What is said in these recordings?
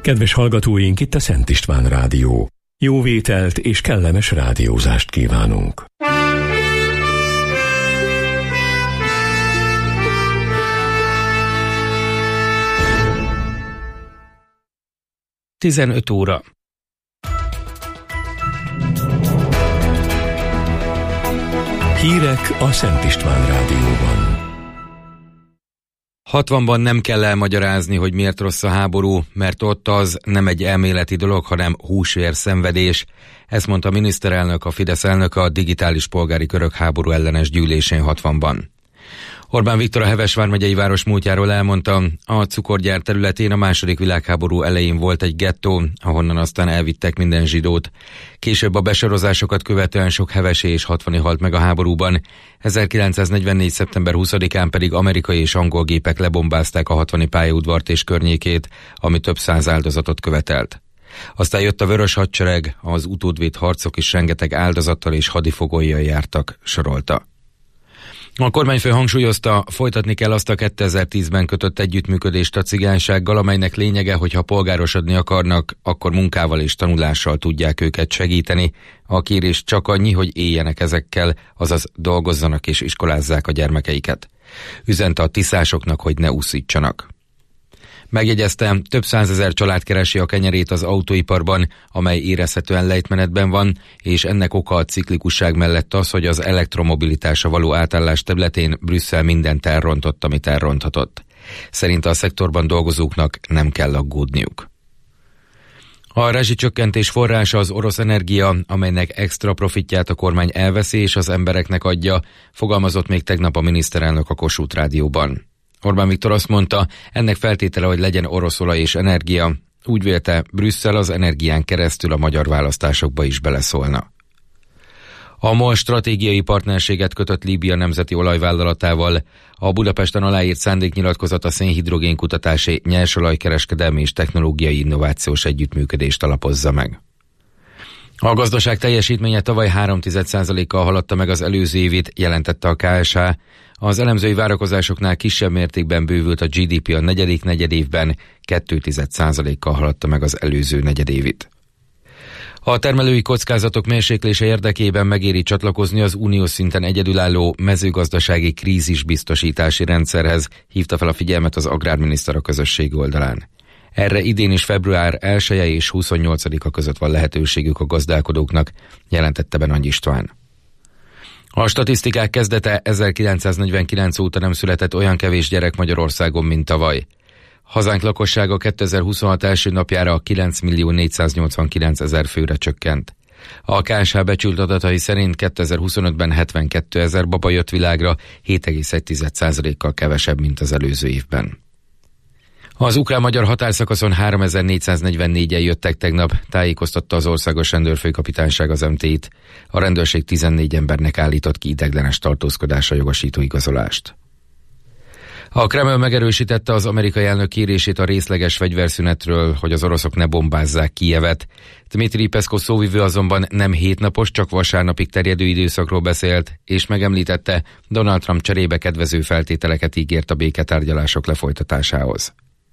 Kedves hallgatóink, itt a Szent István Rádió. Jó vételt és kellemes rádiózást kívánunk. Tizenöt óra. Hírek a Szent István Rádióban. 60-ban nem kell elmagyarázni, hogy miért rossz a háború, mert ott az nem egy elméleti dolog, hanem húsvér szenvedés. Ezt mondta a miniszterelnök, a Fidesz elnöke a digitális polgári körök háború ellenes gyűlésén 60-ban. Orbán Viktor a Heves vármegyei város múltjáról elmondta, a cukorgyár területén a II. Világháború elején volt egy gettó, ahonnan aztán elvittek minden zsidót. Később a besorozásokat követően sok hevesi és 60-i halt meg a háborúban. 1944. szeptember 20-án pedig amerikai és angol gépek lebombázták a 60-i pályaudvart és környékét, ami több száz áldozatot követelt. Aztán jött a Vörös Hadsereg, az utódvéd harcok is rengeteg áldozattal és hadifogolyjal jártak, sorolta. A kormányfő hangsúlyozta, folytatni kell azt a 2010-ben kötött együttműködést a cigánysággal, amelynek lényege, hogy ha polgárosodni akarnak, akkor munkával és tanulással tudják őket segíteni. A kérés csak annyi, hogy éljenek ezekkel, azaz dolgozzanak és iskolázzák a gyermekeiket. Üzente a tiszásoknak, hogy ne úszítsanak. Megjegyeztem, több százezer család keresi a kenyerét az autóiparban, amely érezhetően lejtmenetben van, és ennek oka a ciklikusság mellett az, hogy az elektromobilitásra való átállás területén Brüsszel mindent elrontott, amit elronthatott. Szerinte a szektorban dolgozóknak nem kell aggódniuk. A rezsicsökkentés forrása az orosz energia, amelynek extra profitját a kormány elveszi és az embereknek adja, fogalmazott még tegnap a miniszterelnök a Kossuth Rádióban. Orbán Viktor azt mondta, ennek feltétele, hogy legyen orosz olaj és energia. Úgy vélte, Brüsszel az energián keresztül a magyar választásokba is beleszólna. A MOL stratégiai partnerséget kötött Líbia nemzeti olajvállalatával. A Budapesten aláírt szándéknyilatkozat a szénhidrogén kutatási, nyersolajkereskedelmi és technológiai innovációs együttműködést alapozza meg. A gazdaság teljesítménye tavaly 3,1%-kal haladta meg az előző évit, jelentette a KSH. Az elemzői várakozásoknál kisebb mértékben bővült a GDP a negyedik negyedévben, 2,1%-kal haladta meg az előző negyedévit. A termelői kockázatok mérséklése érdekében megéri csatlakozni az uniós szinten egyedülálló mezőgazdasági krízisbiztosítási rendszerhez, hívta fel a figyelmet az agrárminiszter a közösségi oldalán. Erre idén is február 1-e és 28-a között van lehetőségük a gazdálkodóknak, jelentette Benany István. A statisztikák kezdete 1949 óta nem született olyan kevés gyerek Magyarországon, mint tavaly. Hazánk lakossága 2026 első napjára 9.489.000 főre csökkent. A KSH becsült adatai szerint 2025-ben 72.000 baba jött világra, 7,1%-kal kevesebb, mint az előző évben. Az ukrán-magyar határszakaszon 3444-en jöttek tegnap, tájékoztatta az Országos Rendőrfőkapitányság az MT-t. A rendőrség 14 embernek állított ki ideiglenes tartózkodásra jogosító igazolást. A Kreml megerősítette az amerikai elnök kérését a részleges fegyverszünetről, hogy az oroszok ne bombázzák Kijevet. Dmitri Peszkov szóvivő azonban nem 7 napos, csak vasárnapig terjedő időszakról beszélt, és megemlítette, Donald Trump cserébe kedvező feltételeket ígért a béketárgyalások lefolytatásához.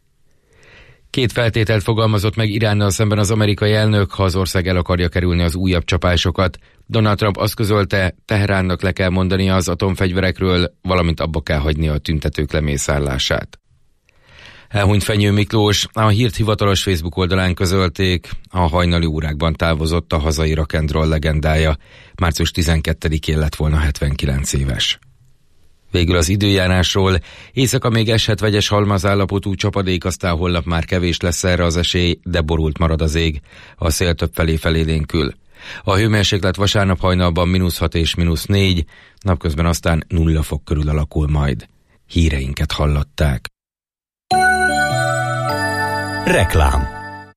2 feltételt fogalmazott meg Iránnal szemben az amerikai elnök, ha az ország el akarja kerülni az újabb csapásokat. Donald Trump azt közölte, Teheránnak le kell mondania az atomfegyverekről, valamint abba kell hagynia a tüntetők lemészárlását. Elhunyt Fenyő Miklós, a hírt hivatalos Facebook oldalán közölték, a hajnali órákban távozott a hazai rock and roll legendája, március 12-én lett volna 79 éves. Végül az időjárásról. Éjszaka még eshet vegyes halmazállapotú csapadék, aztán holnap már kevés lesz erre az esély, de borult marad az ég. A szél többfelé felélénkül. A hőmérséklet vasárnap hajnalban -6 és -4, napközben aztán 0 fok körül alakul majd. Híreinket hallották. Reklám.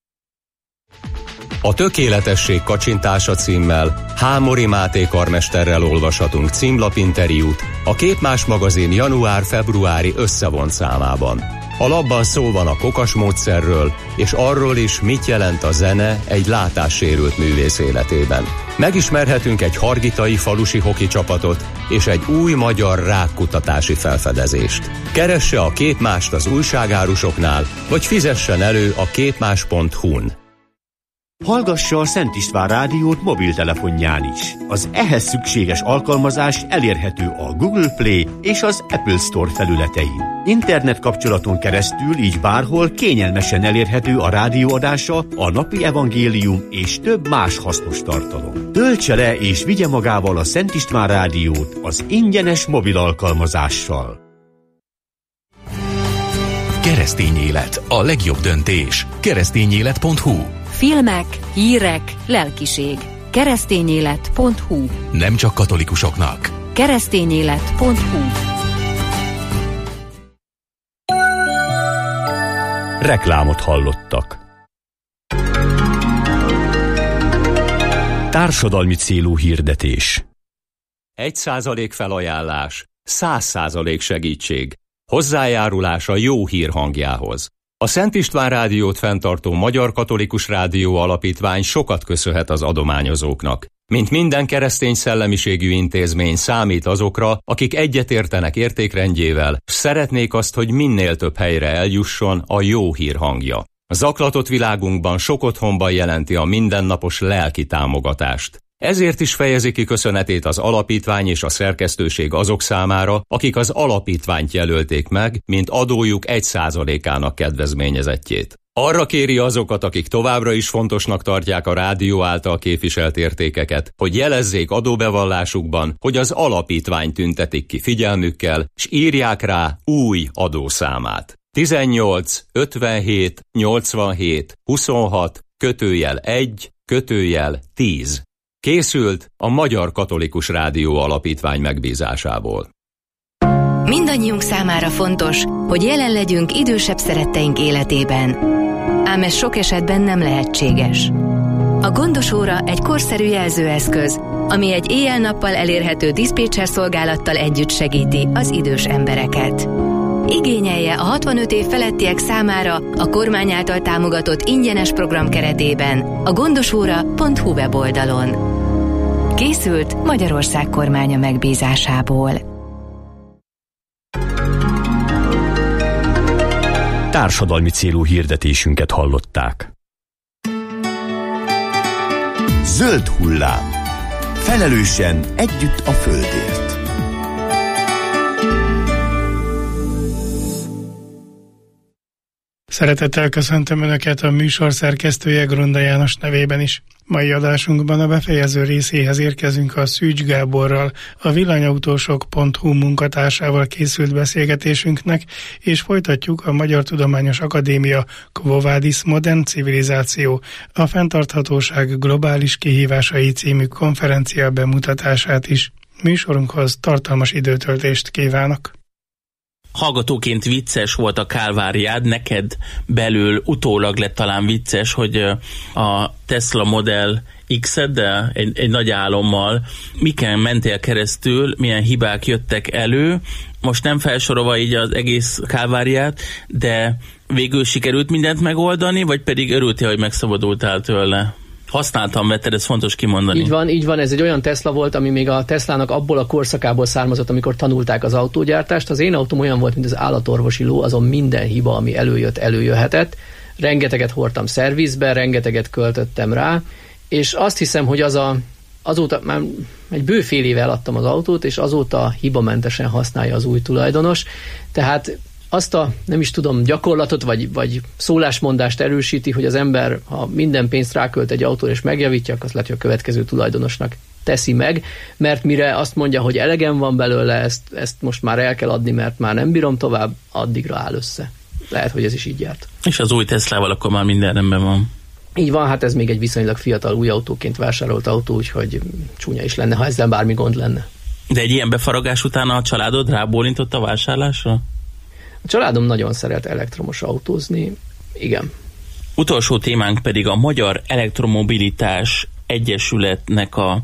A tökéletesség kacsintása címmel Hámori Máté karmesterrel olvashatunk címlapinterjút a Képmás magazin január-februári összevont számában. A labban szó van a kokas módszerről, és arról is, mit jelent a zene egy látássérült művész életében. Megismerhetünk egy hargitai falusi hoki csapatot és egy új magyar rákkutatási felfedezést. Keresse a Képmást az újságárusoknál, vagy fizessen elő a képmás.hu-n. Hallgassa a Szent István rádiót mobiltelefonján is. Az ehhez szükséges alkalmazás elérhető a Google Play és az Apple Store felületein. Internet kapcsolaton keresztül így bárhol kényelmesen elérhető a rádióadása, a napi evangélium és több más hasznos tartalom. Töltse le és vigye magával a Szent István rádiót az ingyenes mobil alkalmazással. Keresztény élet, a legjobb döntés. Keresztényélet.hu. Filmek, hírek, lelkiség. Keresztényélet.hu. Nem csak katolikusoknak. Keresztényélet.hu. Reklámot hallottak. Társadalmi célú hirdetés. 1% felajánlás, 100% segítség. Hozzájárulás a jó hír hangjához. A Szent István rádiót fenntartó Magyar Katolikus Rádió Alapítvány sokat köszönhet az adományozóknak. Mint minden keresztény szellemiségű intézmény számít azokra, akik egyetértenek értékrendjével, s szeretnék azt, hogy minél több helyre eljusson a jó hír hangja. A zaklatott világunkban sok otthonban jelenti a mindennapos lelki támogatást. Ezért is fejezi ki köszönetét az alapítvány és a szerkesztőség azok számára, akik az alapítványt jelölték meg, mint adójuk 1%-ának kedvezményezettjét. Arra kéri azokat, akik továbbra is fontosnak tartják a rádió által képviselt értékeket, hogy jelezzék adóbevallásukban, hogy az alapítvány tüntetik ki figyelmükkel, s írják rá új adószámát. 18 57 87 26 /1 /10. Készült a Magyar Katolikus Rádió Alapítvány megbízásából. Mindannyiunk számára fontos, hogy jelen legyünk idősebb szeretteink életében. Ám ez sok esetben nem lehetséges. A gondos óra egy korszerű jelzőeszköz, ami egy éjjel-nappal elérhető diszpécser szolgálattal együtt segíti az idős embereket. Igényelje a 65 év felettiek számára a kormány által támogatott ingyenes program keretében a gondosóra.hu weboldalon. Készült Magyarország kormánya megbízásából. Társadalmi célú hirdetésünket hallották. Zöld hullám. Felelősen együtt a földért. Szeretettel köszöntöm Önöket, a műsor szerkesztője Grunda János nevében is. Mai adásunkban a befejező részéhez érkezünk a Szűcs Gáborral, a villanyautósok.hu munkatársával készült beszélgetésünknek, és folytatjuk a Magyar Tudományos Akadémia Quo Vadis Modern Civilizáció, a fenntarthatóság globális kihívásai című konferencia bemutatását is. Műsorunkhoz tartalmas időtöltést kívánok! Hallgatóként vicces volt a Kálváriád, neked belül utólag lett talán vicces, hogy a Tesla Model X-eddel, egy nagy álommal, miken mentél keresztül, milyen hibák jöttek elő, most nem felsorolva így az egész Kálváriát, de végül sikerült mindent megoldani, vagy pedig örültél, hogy megszabadultál tőle? Használtam, vetted, ez fontos kimondani. Így van, ez egy olyan Tesla volt, ami még a Teslának abból a korszakából származott, amikor tanulták az autógyártást. Az én autóm olyan volt, mint az állatorvosi ló, azon minden hiba, ami előjöhetett. Rengeteget hordtam szervizbe, rengeteget költöttem rá, és azt hiszem, hogy azóta már egy bő fél éve eladtam az autót, és azóta hibamentesen használja az új tulajdonos. Tehát azt a, nem is tudom, gyakorlatot vagy szólásmondást erősíti, hogy az ember, ha minden pénzt rákölt egy autóra és megjavítja, akkor azt lehet, hogy a következő tulajdonosnak teszi meg, mert mire azt mondja, hogy elegem van belőle, ezt most már el kell adni, mert már nem bírom tovább, addigra áll össze. Lehet, hogy ez is így járt. És az új Teslával akkor már minden rendben van. Így van, hát ez még egy viszonylag fiatal új autóként vásárolt autó, úgyhogy csúnya is lenne, ha ezzel bármi gond lenne. De egy ilyen befaragás után a családod rábólintott a vásárlásra? A családom nagyon szeret elektromos autózni, igen. Utolsó témánk pedig a Magyar Elektromobilitás Egyesületnek a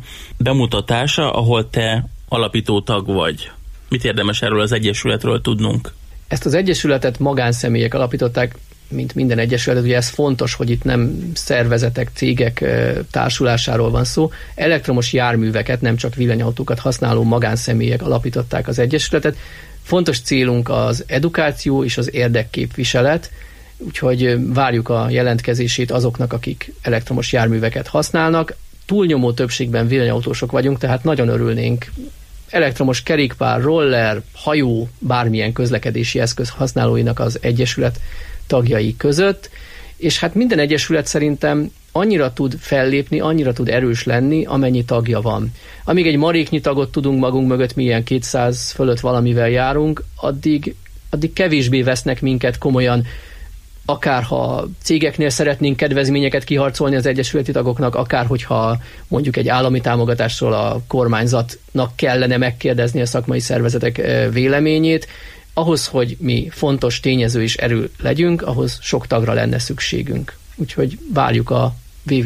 bemutatása, ahol te alapító tag vagy. Mit érdemes erről az egyesületről tudnunk? Ezt az egyesületet magánszemélyek alapították, mint minden egyesület, ugye ez fontos, hogy itt nem szervezetek, cégek társulásáról van szó. Elektromos járműveket, nem csak villanyautókat használó magánszemélyek alapították az egyesületet. Fontos célunk az edukáció és az érdekképviselet, úgyhogy várjuk a jelentkezését azoknak, akik elektromos járműveket használnak. Túlnyomó többségben villanyautósok vagyunk, tehát nagyon örülnénk elektromos kerékpár, roller, hajó, bármilyen közlekedési eszköz használóinak az egyesület tagjai között, és hát minden egyesület szerintem annyira tud fellépni, annyira tud erős lenni, amennyi tagja van. Amíg egy maréknyi tagot tudunk magunk mögött, milyen 200 fölött valamivel járunk, addig kevésbé vesznek minket komolyan, akár ha cégeknél szeretnénk kedvezményeket kiharcolni az egyesületi tagoknak, akár hogyha mondjuk egy állami támogatásról a kormányzatnak kellene megkérdezni a szakmai szervezetek véleményét, ahhoz, hogy mi fontos tényező és erő legyünk, ahhoz sok tagra lenne szükségünk. Úgyhogy várjuk a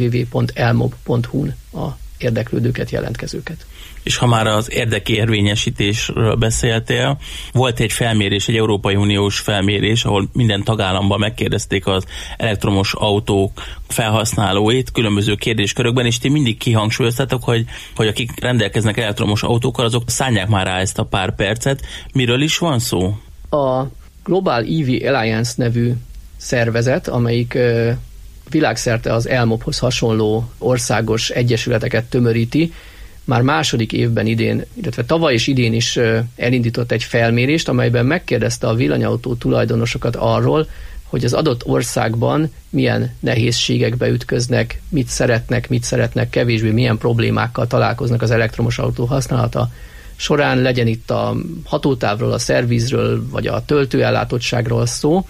www.elmob.hu-n a érdeklődőket, jelentkezőket. És ha már az érdekérvényesítésről beszéltél, volt egy felmérés, egy Európai Uniós felmérés, ahol minden tagállamban megkérdezték az elektromos autók felhasználóit különböző kérdéskörökben, és ti mindig kihangsúlyoztatok, hogy akik rendelkeznek elektromos autókkal, azok szállják már rá ezt a pár percet. Miről is van szó? A Global EV Alliance nevű szervezet, amelyik világszerte az ELMOB-hoz hasonló országos egyesületeket tömöríti, már második évben idén, illetve tavaly és idén is elindított egy felmérést, amelyben megkérdezte a villanyautó tulajdonosokat arról, hogy az adott országban milyen nehézségekbe ütköznek, mit szeretnek kevésbé, milyen problémákkal találkoznak az elektromos autó használata során, legyen itt a hatótávról, a szervizről, vagy a töltőellátottságról szó,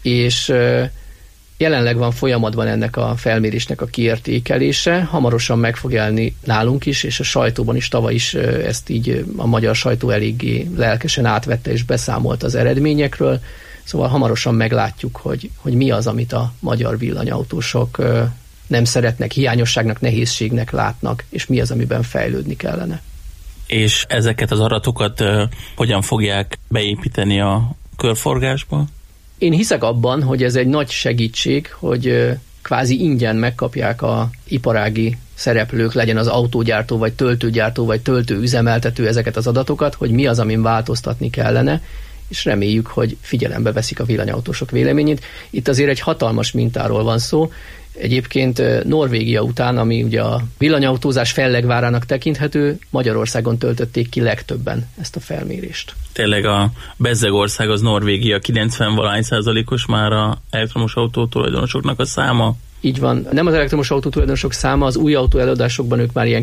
és jelenleg van folyamatban ennek a felmérésnek a kiértékelése, hamarosan meg fog jelenni nálunk is, és a sajtóban is, tavaly is ezt így a magyar sajtó eléggé lelkesen átvette és beszámolt az eredményekről, szóval hamarosan meglátjuk, hogy mi az, amit a magyar villanyautósok nem szeretnek, hiányosságnak, nehézségnek látnak, és mi az, amiben fejlődni kellene. És ezeket az adatokat hogyan fogják beépíteni a körforgásba? Én hiszek abban, hogy ez egy nagy segítség, hogy kvázi ingyen megkapják a iparági szereplők, legyen az autógyártó, vagy töltőgyártó, vagy töltőüzemeltető ezeket az adatokat, hogy mi az, amin változtatni kellene, és reméljük, hogy figyelembe veszik a villanyautósok véleményét. Itt azért egy hatalmas mintáról van szó. Egyébként Norvégia után, ami ugye a villanyautózás fellegvárának tekinthető, Magyarországon töltötték ki legtöbben ezt a felmérést. Tényleg a bezzegország az Norvégia, 90% már a elektromos autó tulajdonosoknak a száma. Így van. Nem az elektromos autó tulajdonosok száma, az új autó eladásokban ők már ilyen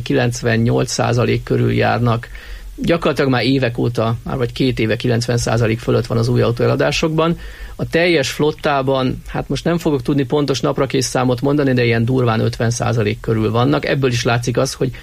98% körül járnak. Gyakorlatilag már évek óta, már vagy 2 éve 90% fölött van az új autó eladásokban. A teljes flottában, hát most nem fogok tudni pontos naprakész számot mondani, de ilyen durván 50% körül vannak. Ebből is látszik az, hogy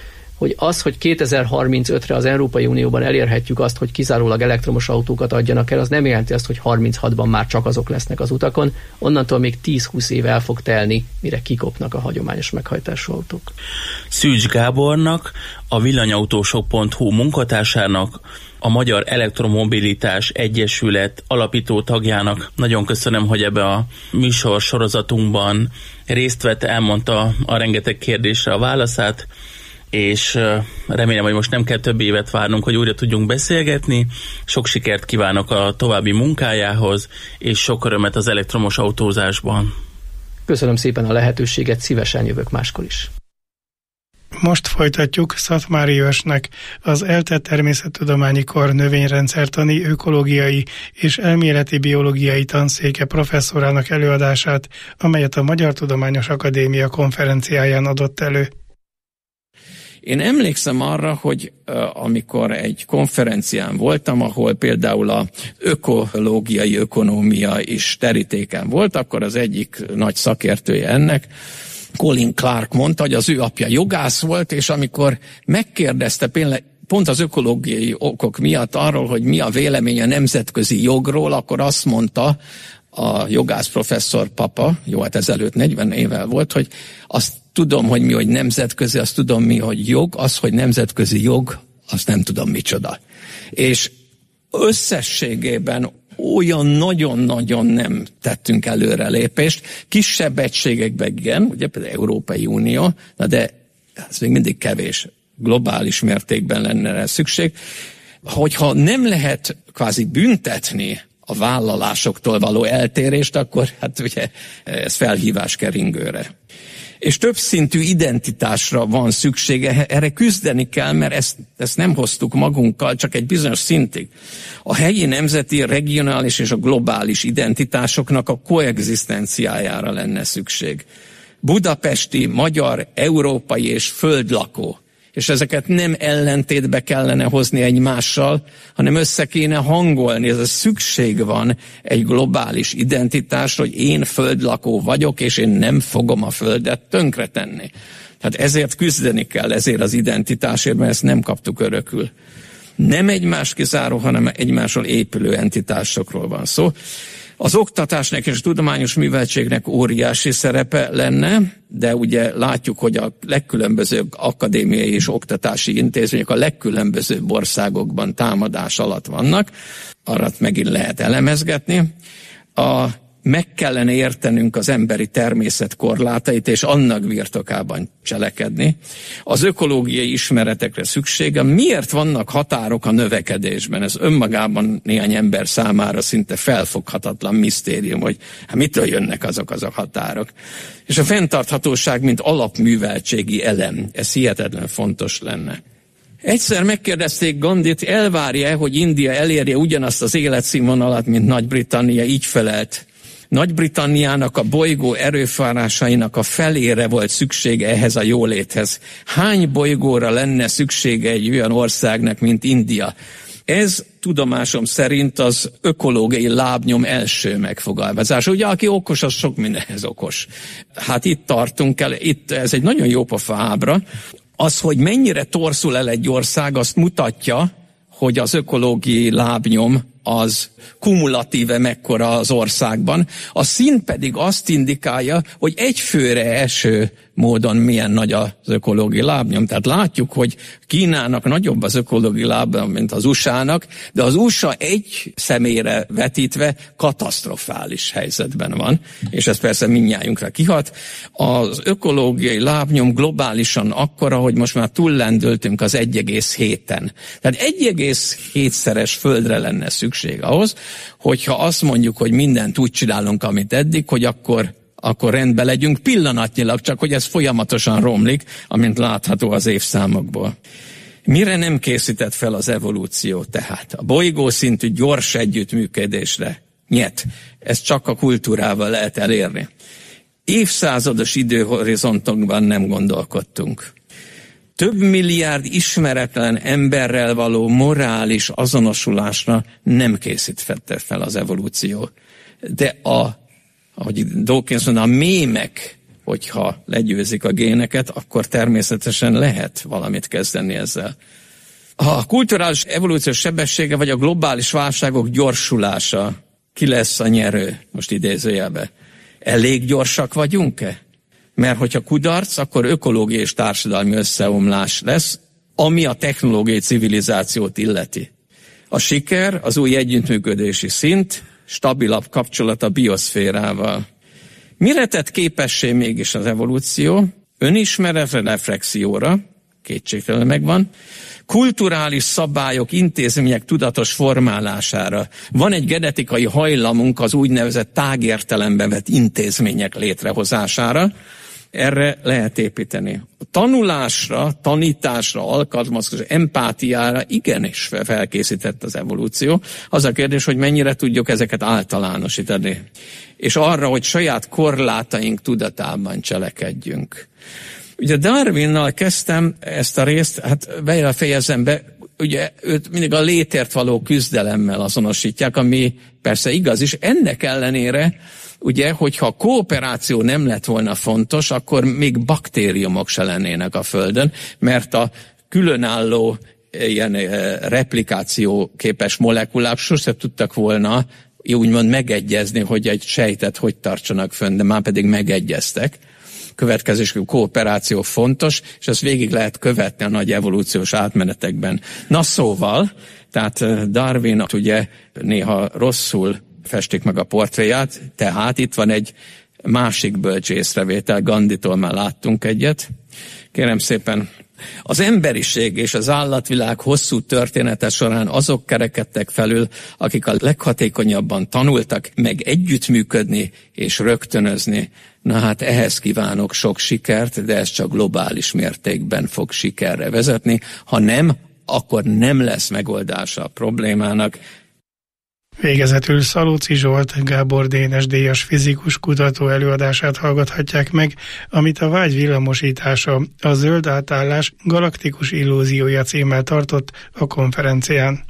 2035-re az Európai Unióban elérhetjük azt, hogy kizárólag elektromos autókat adjanak el, az nem jelenti azt, hogy 36-ban már csak azok lesznek az utakon. Onnantól még 10-20 év el fog telni, mire kikopnak a hagyományos meghajtású autók. Szűcs Gábornak, a villanyautósok.hu munkatársának, a Magyar Elektromobilitás Egyesület alapító tagjának nagyon köszönöm, hogy ebbe a műsor sorozatunkban részt vett, elmondta a rengeteg kérdésre a válaszát, és remélem, hogy most nem kell több évet várnunk, hogy újra tudjunk beszélgetni. Sok sikert kívánok a további munkájához, és sok örömet az elektromos autózásban. Köszönöm szépen a lehetőséget, szívesen jövök máskor is. Most folytatjuk Szatmári Ősnek, az ELTE Természettudományi Kar növényrendszertani, ökológiai és elméleti biológiai tanszéke professzorának előadását, amelyet a Magyar Tudományos Akadémia konferenciáján adott elő. Én emlékszem arra, hogy amikor egy konferencián voltam, ahol például az ökológiai ökonómia is terítéken volt, akkor az egyik nagy szakértője ennek, Colin Clark mondta, hogy az ő apja jogász volt, és amikor megkérdezte pont az ökológiai okok miatt arról, hogy mi a vélemény a nemzetközi jogról, akkor azt mondta a jogász professzor papa, jó, hát ezelőtt 40 évvel volt, hogy azt tudom, hogy mi, hogy nemzetközi, azt tudom mi, hogy jog, az, hogy nemzetközi jog, azt nem tudom micsoda. És összességében olyan nagyon-nagyon nem tettünk előrelépést. Kisebb egységekben igen, ugye például Európai Unió, de ez még mindig kevés. Globális mértékben lenne rá szükség. Hogyha nem lehet kvázi büntetni a vállalásoktól való eltérést, akkor hát ugye ez felhívás keringőre. És többszintű identitásra van szüksége, erre küzdeni kell, mert ezt nem hoztuk magunkkal, csak egy bizonyos szintig. A helyi, nemzeti, regionális és a globális identitásoknak a koegzisztenciájára lenne szükség. Budapesti, magyar, európai és földlakó. És ezeket nem ellentétbe kellene hozni egymással, hanem össze kéne hangolni. Ez szükség van egy globális identitásra, hogy én földlakó vagyok, és én nem fogom a földet tönkretenni. Tehát ezért küzdeni kell, ezért az identitásért, mert ezt nem kaptuk örökül. Nem egymás kizáró, hanem egymásról épülő entitásokról van szó. Az oktatásnak és a tudományos műveltségnek óriási szerepe lenne, de ugye látjuk, hogy a legkülönbözőbb akadémiai és oktatási intézmények a legkülönbözőbb országokban támadás alatt vannak, arra megint lehet elemezgetni. Meg kellene értenünk az emberi természet korlátait, és annak birtokában cselekedni. Az ökológiai ismeretekre szüksége. Miért vannak határok a növekedésben? Ez önmagában néhány ember számára szinte felfoghatatlan misztérium, hogy mitől jönnek azok a határok. És a fenntarthatóság, mint alapműveltségi elem, ez hihetetlen fontos lenne. Egyszer megkérdezték Gandhit, elvárja, hogy India elérje ugyanazt az életszínvonalat, mint Nagy-Britannia, így felelt. Nagy-Britanniának a bolygó erőforrásainak a felére volt szüksége ehhez a jóléthez. Hány bolygóra lenne szüksége egy olyan országnak, mint India? Ez tudomásom szerint az ökológiai lábnyom első megfogalmazása. Ugye, aki okos, az sok mindenhez okos. Hát itt tartunk el, ez egy nagyon jó pofa ábra. Az, hogy mennyire torzul el egy ország, azt mutatja, hogy az ökológiai lábnyom az kumulatíve mekkora az országban. A szín pedig azt indikálja, hogy egy főre eső módon milyen nagy az ökológiai lábnyom. Tehát látjuk, hogy Kínának nagyobb az ökológiai lábnyom, mint az USA-nak, de az USA egy személyre vetítve katasztrofális helyzetben van, és ez persze mindnyájunkra kihat. Az ökológiai lábnyom globálisan akkora, hogy most már túllendültünk az 1,7-en. Tehát 1,7-szeres földre lenne szükség ahhoz, hogyha azt mondjuk, hogy mindent úgy csinálunk, amit eddig, hogy akkor rendben legyünk pillanatnyilag, csak hogy ez folyamatosan romlik, amint látható az évszámokból. Mire nem készített fel az evolúció tehát? A bolygószintű gyors együttműködésre. Nyet. Ezt csak a kultúrával lehet elérni. Évszázados időhorizontokban nem gondolkodtunk. Több milliárd ismeretlen emberrel való morális azonosulásra nem készítette fel az evolúció. De ahogy Dawkins mondja, a mémek, hogyha legyőzik a géneket, akkor természetesen lehet valamit kezdeni ezzel. A kulturális evolúciós sebessége vagy a globális válságok gyorsulása, ki lesz a nyerő, most idézőjelbe. Elég gyorsak vagyunk-e? Mert hogyha kudarc, akkor ökológiai és társadalmi összeomlás lesz, ami a technológiai civilizációt illeti. A siker, az új együttműködési szint, stabilabb kapcsolat a bioszférával. Mire tett képessé mégis az evolúció? Önismeretre, reflexióra, kétségtelenül megvan, kulturális szabályok, intézmények tudatos formálására. Van egy genetikai hajlamunk az úgynevezett tágértelemben vett intézmények létrehozására, erre lehet építeni. A tanulásra, tanításra, alkalmazkodásra, empátiára igenis felkészített az evolúció. Az a kérdés, hogy mennyire tudjuk ezeket általánosítani. És arra, hogy saját korlátaink tudatában cselekedjünk. Ugye Darwinnal kezdtem ezt a részt, hát fejezem be, ugye őt mindig a létért való küzdelemmel azonosítják, ami persze igaz is, ennek ellenére ugye, hogyha a kooperáció nem lett volna fontos, akkor még baktériumok se lennének a Földön, mert a különálló ilyen replikáció képes molekulák sose tudtak volna úgymond megegyezni, hogy egy sejtet hogy tartsanak fönn, de már pedig megegyeztek. következésű kooperáció fontos, és ezt végig lehet követni a nagy evolúciós átmenetekben. Na szóval, tehát Darwin ugye néha rosszul festik meg a portréját, tehát itt van egy másik bölcs észrevétel, Gandhitól már láttunk egyet. Kérem szépen, az emberiség és az állatvilág hosszú története során azok kerekedtek felül, akik a leghatékonyabban tanultak meg együttműködni és rögtönözni. Na hát ehhez kívánok sok sikert, de ez csak globális mértékben fog sikerre vezetni. Ha nem, akkor nem lesz megoldása a problémának. Végezetül Szalóci Zsolt, Gábor Dénes-díjas fizikus kutató előadását hallgathatják meg, amit a vágy villamosítása, a zöld átállás galaktikus illúziója címmel tartott a konferencián.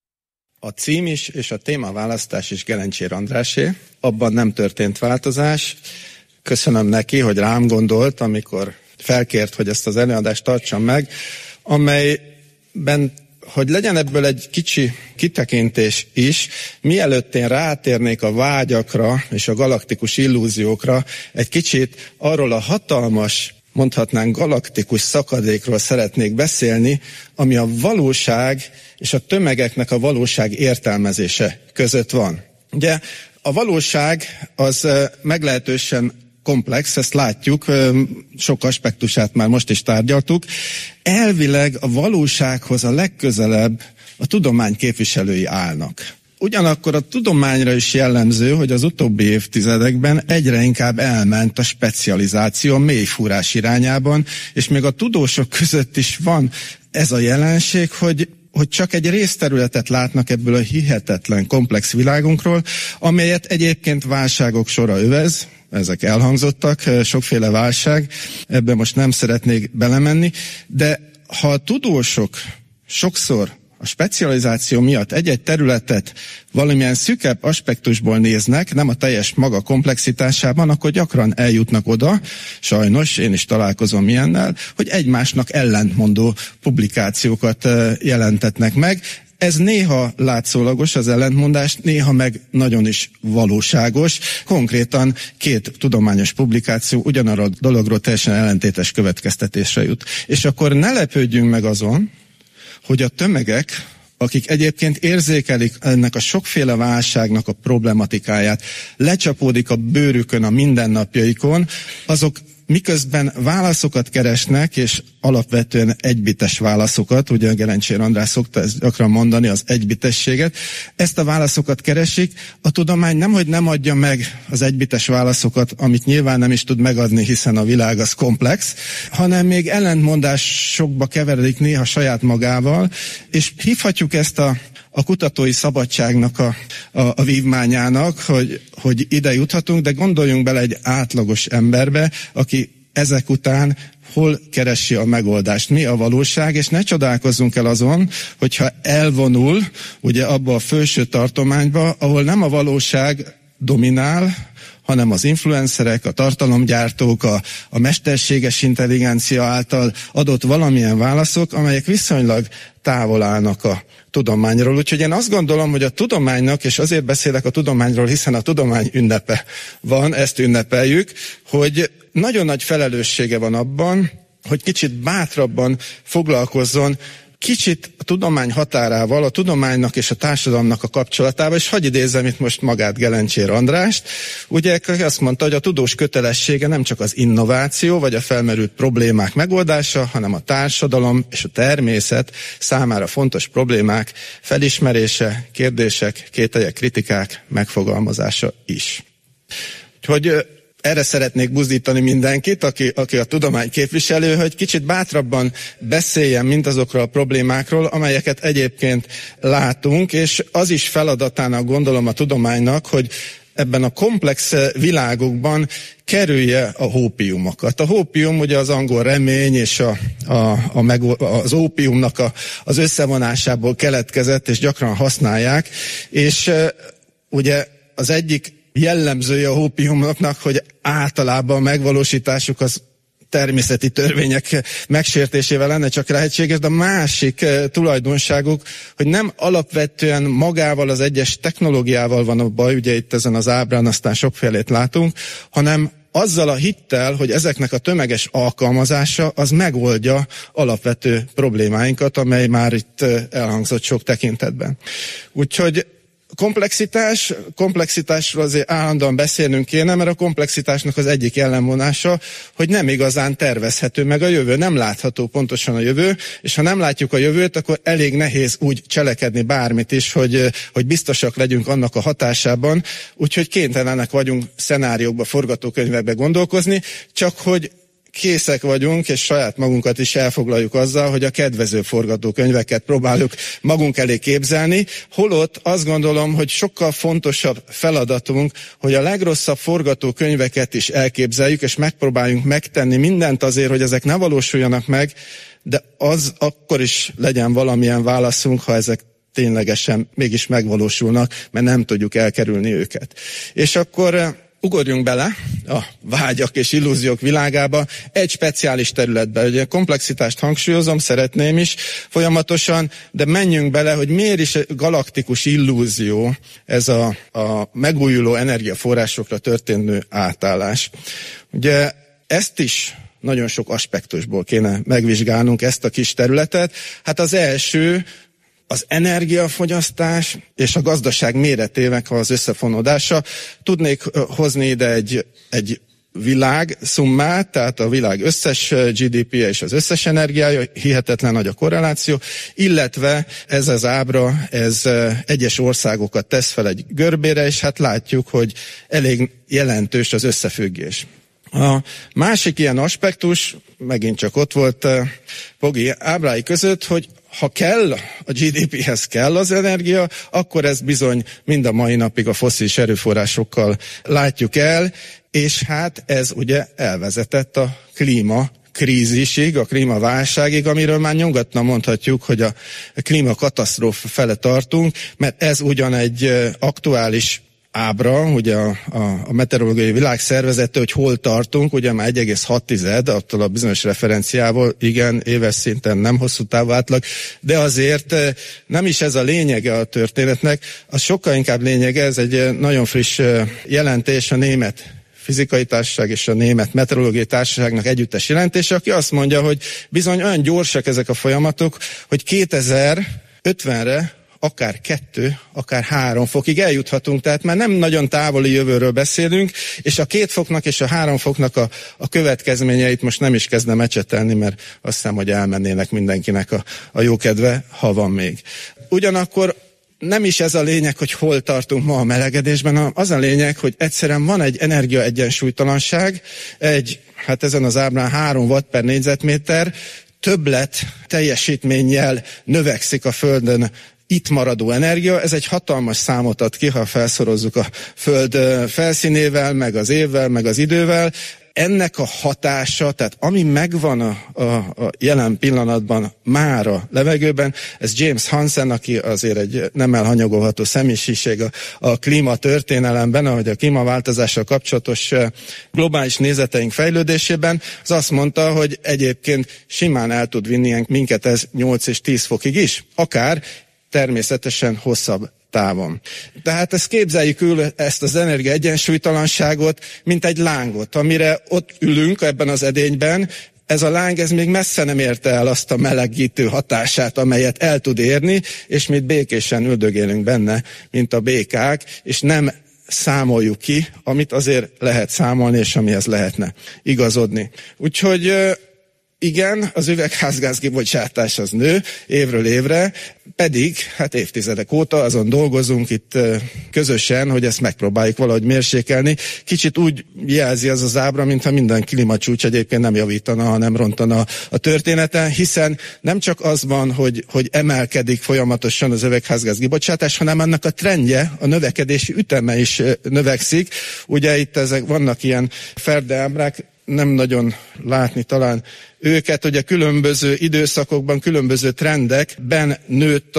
A cím is és a témaválasztás is Gelencsér Andrásé, abban nem történt változás. Köszönöm neki, hogy rám gondolt, amikor felkért, hogy ezt az előadást tartsam meg, amelyben, hogy legyen ebből egy kicsi kitekintés is, mielőtt én rátérnék a vágyakra és a galaktikus illúziókra, egy kicsit arról a hatalmas, mondhatnánk galaktikus szakadékról szeretnék beszélni, ami a valóság és a tömegeknek a valóság értelmezése között van. Ugye a valóság az meglehetősen komplex, ezt látjuk, sok aspektusát már most is tárgyaltuk. Elvileg a valósághoz a legközelebb a tudomány képviselői állnak. Ugyanakkor a tudományra is jellemző, hogy az utóbbi évtizedekben egyre inkább elment a specializáció a mélyfúrás irányában, és még a tudósok között is van ez a jelenség, hogy csak egy részterületet látnak ebből a hihetetlen komplex világunkról, amelyet egyébként válságok sora övez. Ezek elhangzottak, sokféle válság, ebben most nem szeretnék belemenni, de ha a tudósok sokszor a specializáció miatt egy-egy területet valamilyen szűkebb aspektusból néznek, nem a teljes maga komplexitásában, akkor gyakran eljutnak oda, sajnos én is találkozom ilyennel, hogy egymásnak ellentmondó publikációkat jelentetnek meg. Ez néha látszólagos az ellentmondás, néha meg nagyon is valóságos. Konkrétan 2 tudományos publikáció ugyanarra a dologról teljesen ellentétes következtetésre jut. És akkor ne lepődjünk meg azon, hogy a tömegek, akik egyébként érzékelik ennek a sokféle válságnak a problematikáját, lecsapódik a bőrükön, a mindennapjaikon, azok miközben válaszokat keresnek, és alapvetően egybites válaszokat, ugye Gelencsér András szokta ezt gyakran mondani, az egybitességet, ezt a válaszokat keresik, a tudomány nemhogy nem adja meg az egybites válaszokat, amit nyilván nem is tud megadni, hiszen a világ az komplex, hanem még ellentmondásokba keveredik néha saját magával, és hívhatjuk ezt a kutatói szabadságnak a vívmányának, hogy ide juthatunk, de gondoljunk bele egy átlagos emberbe, aki ezek után hol keresi a megoldást, mi a valóság, és ne csodálkozzunk el azon, hogyha elvonul ugye abba a felső tartományba, ahol nem a valóság dominál, hanem az influencerek, a tartalomgyártók, a mesterséges intelligencia által adott valamilyen válaszok, amelyek viszonylag távol állnak a tudományról. Úgyhogy én azt gondolom, hogy a tudománynak, és azért beszélek a tudományról, hiszen a tudomány ünnepe van, ezt ünnepeljük, hogy nagyon nagy felelőssége van abban, hogy kicsit bátrabban foglalkozzon kicsit a tudomány határával, a tudománynak és a társadalomnak a kapcsolatával, és hadd idézzem itt most magát Gelencsér Andrást, ugye azt mondta, hogy a tudós kötelessége nem csak az innováció, vagy a felmerült problémák megoldása, hanem a társadalom és a természet számára fontos problémák felismerése, kérdések, kételyek, kritikák megfogalmazása is. Úgyhogy erre szeretnék buzdítani mindenkit, aki a tudomány képviselő, hogy kicsit bátrabban beszéljen mindazokról a problémákról, amelyeket egyébként látunk, és az is feladatának gondolom a tudománynak, hogy ebben a komplex világokban kerülje a hópiumokat. A hópium ugye az angol remény és az ópiumnak az összevonásából keletkezett, és gyakran használják, és ugye az egyik jellemzője a hópiumoknak, hogy általában a megvalósításuk az természeti törvények megsértésével lenne csak lehetséges, de a másik tulajdonságuk, hogy nem alapvetően magával az egyes technológiával van a baj, ugye itt ezen az ábrán aztán sokfélét látunk, hanem azzal a hittel, hogy ezeknek a tömeges alkalmazása az megoldja alapvető problémáinkat, amely már itt elhangzott sok tekintetben. Úgyhogy komplexitásról azért állandóan beszélnünk kéne, mert a komplexitásnak az egyik jellemvonása, hogy nem igazán tervezhető meg a jövő, nem látható pontosan a jövő, és ha nem látjuk a jövőt, akkor elég nehéz úgy cselekedni bármit is, hogy biztosak legyünk annak a hatásában, úgyhogy kénytelenek vagyunk szenáriókba, forgatókönyvekbe gondolkozni, csak hogy készek vagyunk, és saját magunkat is elfoglaljuk azzal, hogy a kedvező forgatókönyveket próbáljuk magunk elé képzelni, holott azt gondolom, hogy sokkal fontosabb feladatunk, hogy a legrosszabb forgatókönyveket is elképzeljük, és megpróbáljunk megtenni mindent azért, hogy ezek ne valósuljanak meg, de az akkor is legyen valamilyen válaszunk, ha ezek ténylegesen mégis megvalósulnak, mert nem tudjuk elkerülni őket. És akkor ugorjunk bele a vágyak és illúziók világába egy speciális területbe. Ugye komplexitást hangsúlyozom, szeretném is folyamatosan, de menjünk bele, hogy miért is galaktikus illúzió ez a megújuló energiaforrásokra történő átállás. Ugye ezt is nagyon sok aspektusból kéne megvizsgálnunk, ezt a kis területet. Hát az első, az energiafogyasztás és a gazdaság méretének az összefonódása. Tudnék hozni ide egy világszummát, tehát a világ összes GDP-je és az összes energiája, hihetetlen nagy a korreláció, illetve ez az ábra, ez egyes országokat tesz fel egy görbére, és hát látjuk, hogy elég jelentős az összefüggés. A másik ilyen aspektus, megint csak ott volt Pogi ábrái között, hogy ha kell, a GDP-hez kell az energia, akkor ez bizony mind a mai napig a fosszilis erőforrásokkal látjuk el, és hát ez ugye elvezetett a klímakrízisig, a klímaválságig, amiről már nyugodtan mondhatjuk, hogy a klímakatasztrófa fele tartunk, mert ez ugyan egy aktuális ábra, ugye a Meteorológiai Világszervezete, hogy hol tartunk, ugye már 1,6, attól a bizonyos referenciával, igen, éves szinten nem hosszú távú átlag, de azért nem is ez a lényege a történetnek, az sokkal inkább lényege, ez egy nagyon friss jelentés, a német fizikai társaság és a német meteorológiai társaságnak együttes jelentése, aki azt mondja, hogy bizony olyan gyorsak ezek a folyamatok, hogy 2050-re akár 2, akár 3 fokig eljuthatunk, tehát már nem nagyon távoli jövőről beszélünk, és a 2 foknak és a 3 foknak a következményeit most nem is kezdem ecsetelni, mert azt hiszem, hogy elmennének mindenkinek a jókedve, ha van még. Ugyanakkor nem is ez a lényeg, hogy hol tartunk ma a melegedésben, hanem az a lényeg, hogy egyszerűen van egy energiaegyensúlytalanság, hát ezen az ábrán 3 watt per négyzetméter, többlet teljesítménnyel növekszik a Földön itt maradó energia, ez egy hatalmas számot ad ki, ha felszorozzuk a Föld felszínével, meg az évvel, meg az idővel. Ennek a hatása, tehát ami megvan a jelen pillanatban már a levegőben, ez James Hansen, aki azért egy nem elhanyagolható személyiség a klímatörténelemben, ahogy a klímaváltozással kapcsolatos globális nézeteink fejlődésében, az azt mondta, hogy egyébként simán el tud vinni minket ez 8 és 10 fokig is, akár természetesen hosszabb távon. Tehát ezt képzeljük ezt az energia egyensúlytalanságot, mint egy lángot, amire ott ülünk ebben az edényben, ez a láng, ez még messze nem érte el azt a melegítő hatását, amelyet el tud érni, és mi békésen üldögélünk benne, mint a békák, és nem számoljuk ki, amit azért lehet számolni, és amihez lehetne igazodni. Úgyhogy igen, az üvegházgáz kibocsátás az nő évről évre, pedig hát évtizedek óta azon dolgozunk itt közösen, hogy ezt megpróbáljuk valahogy mérsékelni. Kicsit úgy jelzi az ábra, mintha minden klímacsúcs egyébként nem javítana, hanem rontana a történeten, hiszen nem csak az van, hogy emelkedik folyamatosan az üvegházgáz kibocsátás, hanem annak a trendje, a növekedési üteme is növekszik. Ugye itt vannak ilyen ferdeábrák, nem nagyon látni talán őket, hogy a különböző időszakokban, különböző trendekben nőtt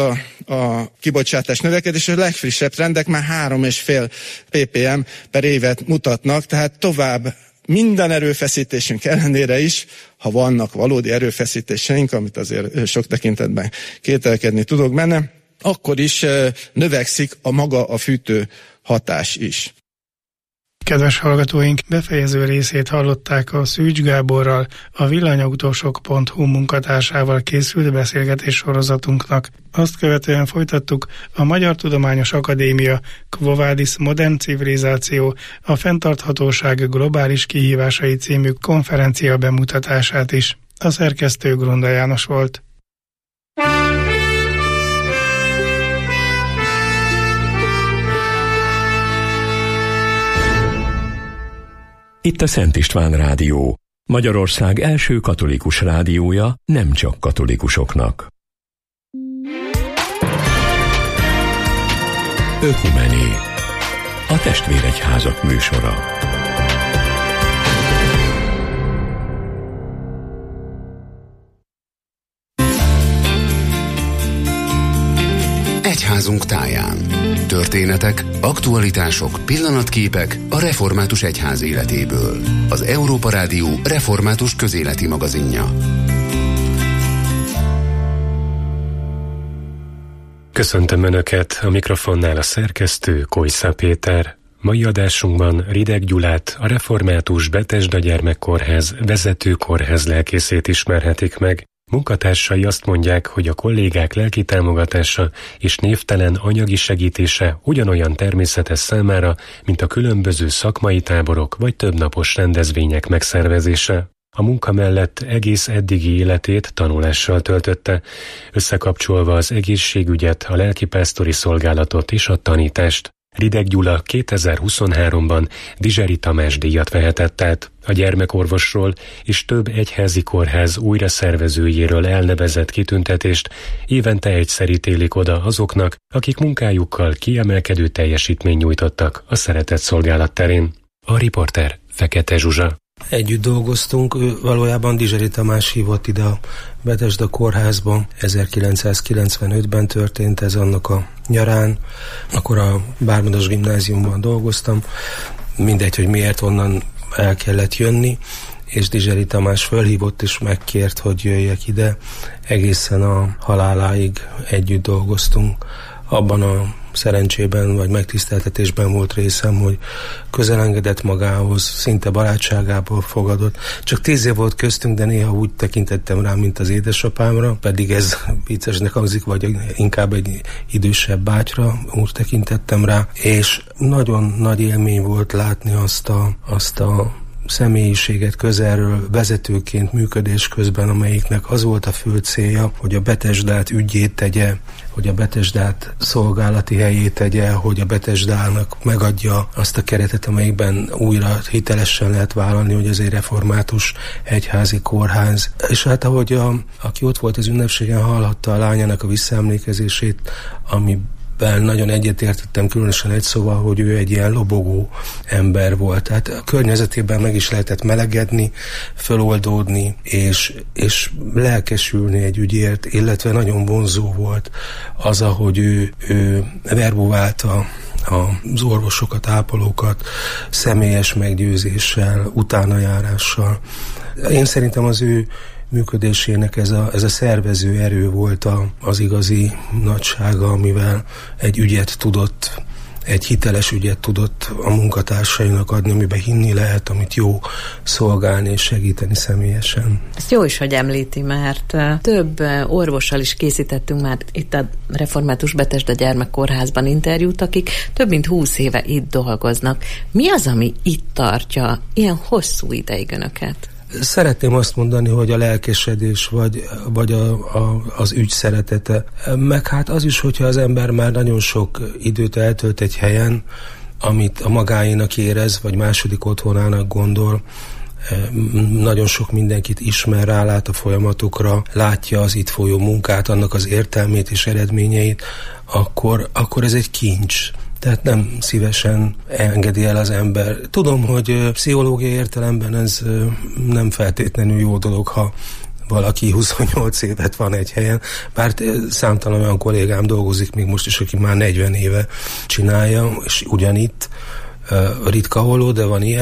a kibocsátás növekedés, és a legfrissebb trendek már 3,5 ppm per évet mutatnak, tehát tovább minden erőfeszítésünk ellenére is, ha vannak valódi erőfeszítéseink, amit azért sok tekintetben kételkedni tudok benne, akkor is növekszik a maga a fűtő hatás is. Kedves hallgatóink, befejező részét hallották a Szűcs Gáborral, a villanyautósok.hu munkatársával készült beszélgetés sorozatunknak. Azt követően folytattuk a Magyar Tudományos Akadémia Quo Vadis Modern Civilizáció, a fenntarthatóság globális kihívásai című konferencia bemutatását is. A szerkesztő Grunda János volt. Itt a Szent István Rádió, Magyarország első katolikus rádiója nem csak katolikusoknak. Ökumené, a testvéregyházak műsora. Egyházunk táján. Történetek, aktualitások, pillanatképek a Református Egyház életéből. Az Európa Rádió református közéleti magazinja. Köszöntöm Önöket, a mikrofonnál a szerkesztő Kojszá Péter. Mai adásunkban Rideg Gyulát, a Református Betesda Gyermekkórház vezető kórház lelkészét ismerhetik meg. Munkatársai azt mondják, hogy a kollégák lelki támogatása és névtelen anyagi segítése ugyanolyan természetes számára, mint a különböző szakmai táborok vagy többnapos rendezvények megszervezése. A munka mellett egész eddigi életét tanulással töltötte, összekapcsolva az egészségügyet, a lelkipásztori szolgálatot és a tanítást. Rideg Gyula 2023-ban Dizseri Tamás díjat vehetett át. A gyermekorvosról és több egyházi kórház újra szervezőjéről elnevezett kitüntetést évente egyszer ítélik oda azoknak, akik munkájukkal kiemelkedő teljesítményt nyújtottak a szeretett szolgálat terén. A riporter Fekete Zsuzsa. Együtt dolgoztunk, ő valójában Dizseri Tamás hívott ide a Betesda kórházba. 1995-ben történt ez, annak a nyarán. Akkor a Bármadas gimnáziumban dolgoztam. Mindegy, hogy miért, onnan el kellett jönni, és Dizseri Tamás fölhívott és megkért, hogy jöjjek ide. Egészen a haláláig együtt dolgoztunk. Abban a szerencsében vagy megtiszteltetésben volt részem, hogy közelengedett magához, szinte barátságából fogadott. Csak 10 év volt köztünk, de néha úgy tekintettem rá, mint az édesapámra, pedig ez viccesnek hangzik, vagy inkább egy idősebb bátyra, úgy tekintettem rá, és nagyon nagy élmény volt látni azt a személyiséget közelről vezetőként működés közben, amelyiknek az volt a fő célja, hogy a Betesdát ügyét tegye, hogy a Betesdát szolgálati helyét tegye, hogy a Betesdának megadja azt a keretet, amelyikben újra hitelesen lehet vállalni, hogy ez egy református egyházi kórház. És hát ahogy aki ott volt az ünnepségen, hallhatta a lányának a visszaemlékezését, ami nagyon egyetértettem, különösen egy szóval, hogy ő egy ilyen lobogó ember volt. Tehát a környezetében meg is lehetett melegedni, föloldódni, és lelkesülni egy ügyért, illetve nagyon vonzó volt az, ahogy ő verbuválta az orvosokat, ápolókat személyes meggyőzéssel, utánajárással. Én szerintem az ő működésének ez a szervező erő volt az igazi nagysága, amivel egy hiteles ügyet tudott a munkatársainak adni, amiben hinni lehet, amit jó szolgálni és segíteni személyesen. Ezt jó is, hogy említi, mert több orvossal is készítettünk már itt a Református Betesda Gyermekkórházban interjút, akik több mint 20 éve itt dolgoznak. Mi az, ami itt tartja ilyen hosszú ideig önöket? Szeretném azt mondani, hogy a lelkesedés, vagy az ügy szeretete. Meg hát az is, hogyha az ember már nagyon sok időt eltölt egy helyen, amit a magáénak érez, vagy második otthonának gondol, nagyon sok mindenkit ismer, rálát a folyamatokra, látja az itt folyó munkát, annak az értelmét és eredményeit, akkor ez egy kincs. Tehát nem szívesen engedi el az ember. Tudom, hogy pszichológiai értelemben ez nem feltétlenül jó dolog, ha valaki 28 évet van egy helyen, bár számtalan olyan kollégám dolgozik még most is, aki már 40 éve csinálja, és ugyanitt, ritka holó, de van ilyen.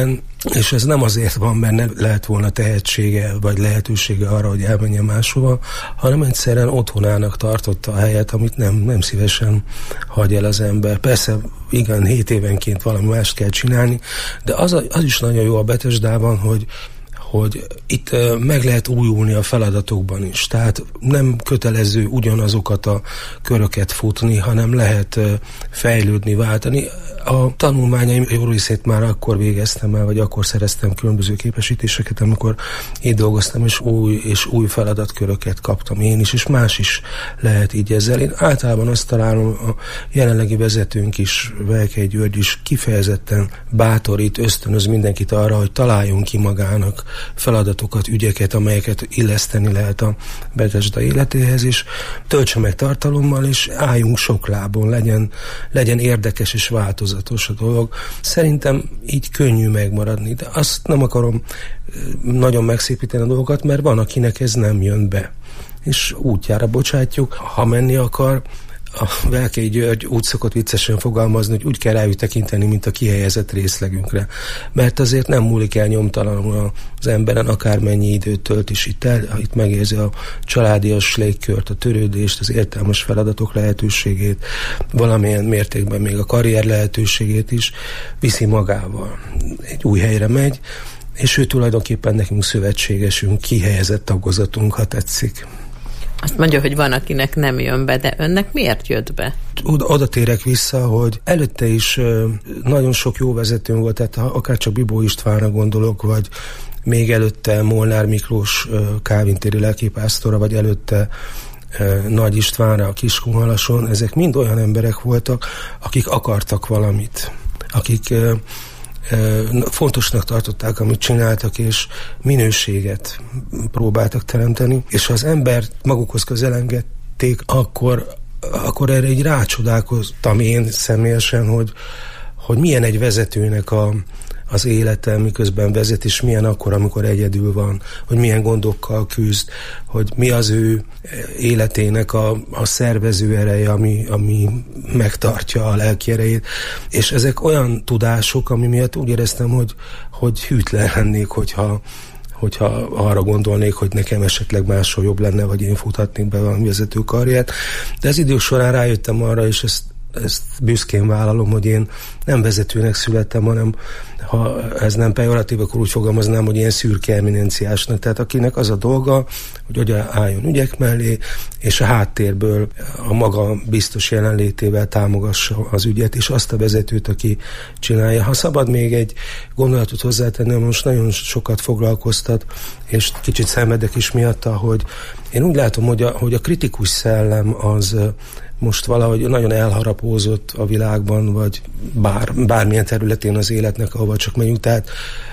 És ez nem azért van, mert nem lehet volna tehetsége, vagy lehetősége arra, hogy elmenjen máshova, hanem egyszerűen otthonának tartotta a helyet, amit nem szívesen hagy el az ember. Persze, igen, 7 évenként valami mást kell csinálni, de az is nagyon jó a Betesdában, hogy itt meg lehet újulni a feladatokban is. Tehát nem kötelező ugyanazokat a köröket futni, hanem lehet fejlődni, váltani. A tanulmányaim jó részét már akkor végeztem el, vagy akkor szereztem különböző képesítéseket, amikor itt dolgoztam, és új feladatköröket kaptam én is, és más is lehet így ezzel. Én általában azt találom, a jelenlegi vezetőnk is, Velkei György is kifejezetten bátorít, ösztönöz mindenkit arra, hogy találjon ki magának feladatokat, ügyeket, amelyeket illeszteni lehet a Betesda életéhez, és töltse meg tartalommal, és álljunk sok lábon, legyen érdekes és változatos a dolog. Szerintem így könnyű megmaradni, de azt nem akarom nagyon megszépíteni a dolgokat, mert van, akinek ez nem jön be. És útjára bocsátjuk, ha menni akar. A Velkei György úgy szokott viccesen fogalmazni, hogy úgy kell rájuk tekinteni, mint a kihelyezett részlegünkre. Mert azért nem múlik el nyomtalanul az emberen, akármennyi időt tölt is itt megérzi a családias légkört, a törődést, az értelmes feladatok lehetőségét, valamilyen mértékben még a karrier lehetőségét is viszi magával. Egy új helyre megy, és ő tulajdonképpen nekünk szövetségesünk, kihelyezett tagozatunk, ha tetszik. Azt mondja, hogy van, akinek nem jön be, de önnek miért jött be? Oda térek vissza, hogy előtte is nagyon sok jó vezetőm volt, tehát akár csak Bibó Istvánra gondolok, vagy még előtte Molnár Miklós Kálvin-téri lelkipásztora, vagy előtte Nagy Istvánra a Kiskunhalason, ezek mind olyan emberek voltak, akik akartak valamit, akik fontosnak tartották, amit csináltak, és minőséget próbáltak teremteni, és ha az embert magukhoz közelengedték, akkor erre így rácsodálkoztam én személyesen, hogy milyen egy vezetőnek az élete, miközben vezet, és milyen akkor, amikor egyedül van, hogy milyen gondokkal küzd, hogy mi az ő életének a szervező ereje, ami megtartja a lelki erejét. És ezek olyan tudások, ami miatt úgy éreztem, hogy hűtlen lennék, hogyha arra gondolnék, hogy nekem esetleg máshol jobb lenne, vagy én futhatnék be valami vezető karriert. De az idők során rájöttem arra, és ezt büszkén vállalom, hogy én nem vezetőnek születtem, hanem ha ez nem pejoratív, akkor úgy fogalmaznám, hogy ilyen szürke eminenciásnak. Tehát akinek az a dolga, hogy álljon ügyek mellé, és a háttérből a maga biztos jelenlétével támogassa az ügyet, és azt a vezetőt, aki csinálja. Ha szabad még egy gondolatot hozzátenni, most nagyon sokat foglalkoztat, és kicsit szenvedek is miatta, hogy én úgy látom, hogy a kritikus szellem az most valahogy nagyon elharapózott a világban, vagy bármilyen területén az életnek, ahova csak megyünk. Tehát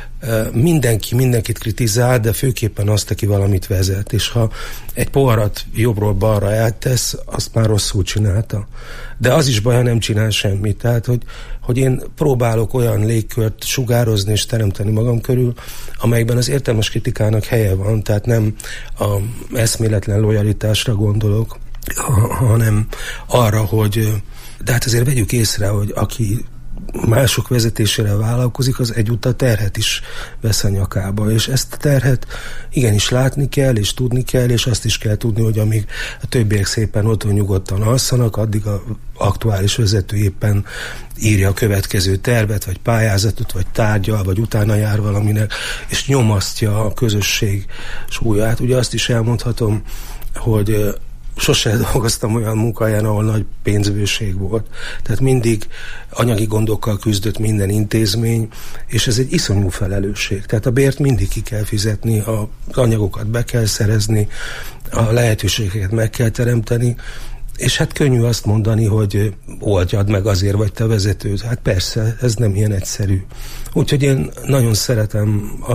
mindenkit kritizál, de főképpen azt, aki valamit vezet. És ha egy poharat jobbról-balra eltesz, azt már rosszul csinálta. De az is baj, ha nem csinál semmit. Tehát, hogy én próbálok olyan légkört sugározni és teremteni magam körül, amelyben az értelmes kritikának helye van. Tehát nem a eszméletlen lojalitásra gondolok, hanem arra, hogy de hát azért vegyük észre, hogy aki mások vezetésére vállalkozik, az egyúttal terhet is vesz a nyakába, és ezt a terhet igenis látni kell, és tudni kell, és azt is kell tudni, hogy amíg a többiek szépen otthon nyugodtan alszanak, addig az aktuális vezető éppen írja a következő tervet, vagy pályázatot, vagy tárgyal, vagy utána jár valaminek, és nyomasztja a közösség súlyát. Ugye azt is elmondhatom, hogy sose dolgoztam olyan munkahelyen, ahol nagy pénzbőség volt. Tehát mindig anyagi gondokkal küzdött minden intézmény, és ez egy iszonyú felelősség. Tehát a bért mindig ki kell fizetni, az anyagokat be kell szerezni, a lehetőségeket meg kell teremteni, és hát könnyű azt mondani, hogy oldjad meg, azért vagy te vezető. Hát persze, ez nem ilyen egyszerű. Úgyhogy én nagyon szeretem a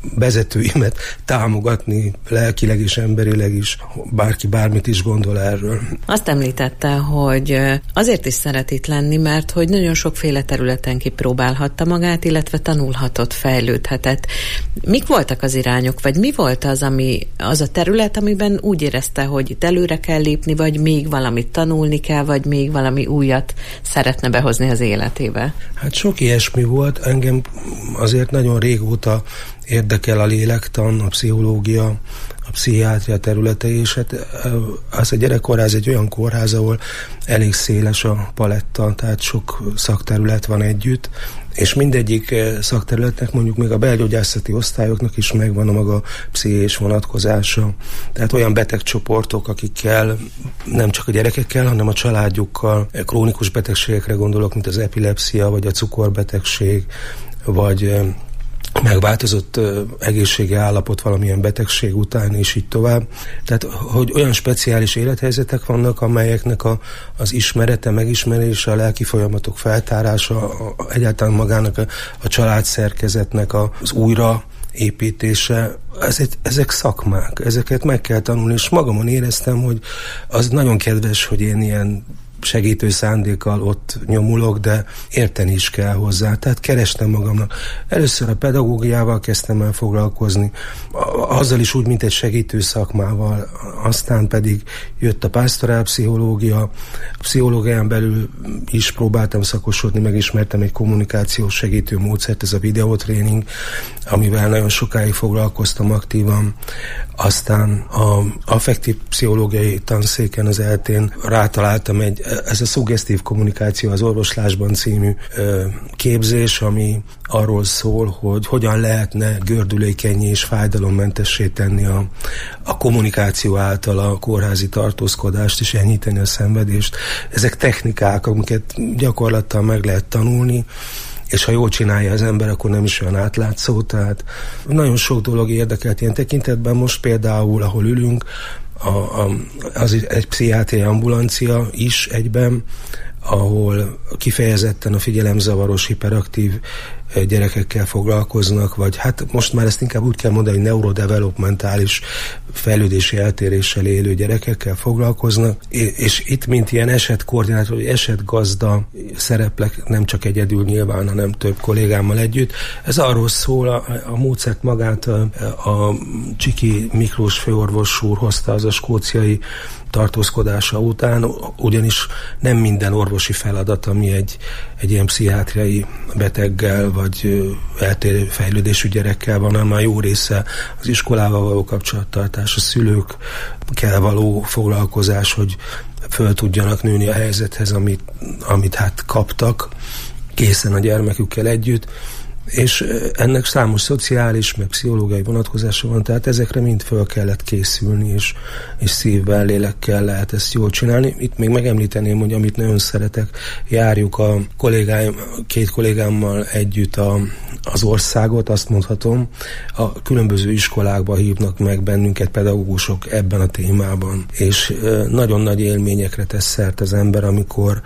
vezetőimet támogatni lelkileg és emberileg is, bárki bármit is gondol erről. Azt említette, hogy azért is szeret itt lenni, mert hogy nagyon sokféle területen kipróbálhatta magát, illetve tanulhatott, fejlődhetett. Mik voltak az irányok, vagy mi volt az a terület, amiben úgy érezte, hogy itt előre kell lépni, vagy még valamit tanulni kell, vagy még valami újat szeretne behozni az életébe? Hát sok ilyesmi volt. Engem azért nagyon régóta érdekel a lélektan, a pszichológia, a pszichiátria területei, és hát az a gyerekkórház egy olyan kórház, ahol elég széles a paletta, tehát sok szakterület van együtt, és mindegyik szakterületnek, mondjuk még a belgyógyászati osztályoknak is megvan a maga pszichés vonatkozása. Tehát olyan betegcsoportok, akikkel nem csak a gyerekekkel, hanem a családjukkal, krónikus betegségekre gondolok, mint az epilepszia, vagy a cukorbetegség, vagy megváltozott egészségi állapot valamilyen betegség után, és így tovább. Tehát, hogy olyan speciális élethelyzetek vannak, amelyeknek az ismerete, megismerése, a lelki folyamatok feltárása, egyáltalán magának a családszerkezetnek az újraépítése, ezek szakmák, ezeket meg kell tanulni, és magamon éreztem, hogy az nagyon kedves, hogy én ilyen segítő szándékkal ott nyomulok, de érteni is kell hozzá. Tehát kerestem magamnak. Először a pedagógiával kezdtem el foglalkozni, azzal is úgy, mint egy segítő szakmával. Aztán pedig jött a pásztorálpszichológia. A pszichológián belül is próbáltam szakosodni, megismertem egy kommunikációs segítő módszert, ez a videótréning, amivel nagyon sokáig foglalkoztam aktívan. Aztán az affektív pszichológiai tanszéken az ELTén rátaláltam ez a szuggesztív kommunikáció az orvoslásban című képzés, ami arról szól, hogy hogyan lehetne gördülékennyé és fájdalommentessé tenni a kommunikáció által a kórházi tartózkodást és enyhíteni a szenvedést. Ezek technikák, amiket gyakorlattal meg lehet tanulni, és ha jól csinálja az ember, akkor nem is olyan átlátszó. Tehát nagyon sok dolog érdekelt ilyen tekintetben. Most például, ahol ülünk, az egy pszichiátriai ambulancia is egyben, ahol kifejezetten a figyelemzavaros, hiperaktív gyerekekkel foglalkoznak, vagy hát most már ezt inkább úgy kell mondani, hogy neurodevelopmentális fejlődési eltéréssel élő gyerekekkel foglalkoznak, és itt mint ilyen esetkoordinátor, vagy esetgazda szereplek, nem csak egyedül nyilván, hanem több kollégámmal együtt. Ez arról szól, a módszert magát a Csiki Miklós főorvos úr hozta az a skóciai tartózkodása után, ugyanis nem minden orvosi feladat, ami egy ilyen pszichiátriai beteggel vagy eltérő fejlődésű gyerekkel van, hanem a jó része az iskolával való kapcsolattartás, a szülőkkel való foglalkozás, hogy föl tudjanak nőni a helyzethez, amit hát kaptak készen a gyermekükkel együtt, és ennek számos szociális, meg pszichológiai vonatkozása van, tehát ezekre mind föl kellett készülni, és szívvel, lélekkel lehet ezt jól csinálni. Itt még megemlíteném, hogy amit nagyon szeretek, járjuk a két kollégámmal együtt az országot, azt mondhatom, a különböző iskolákba hívnak meg bennünket pedagógusok ebben a témában, és nagyon nagy élményekre tesz szert az ember, amikor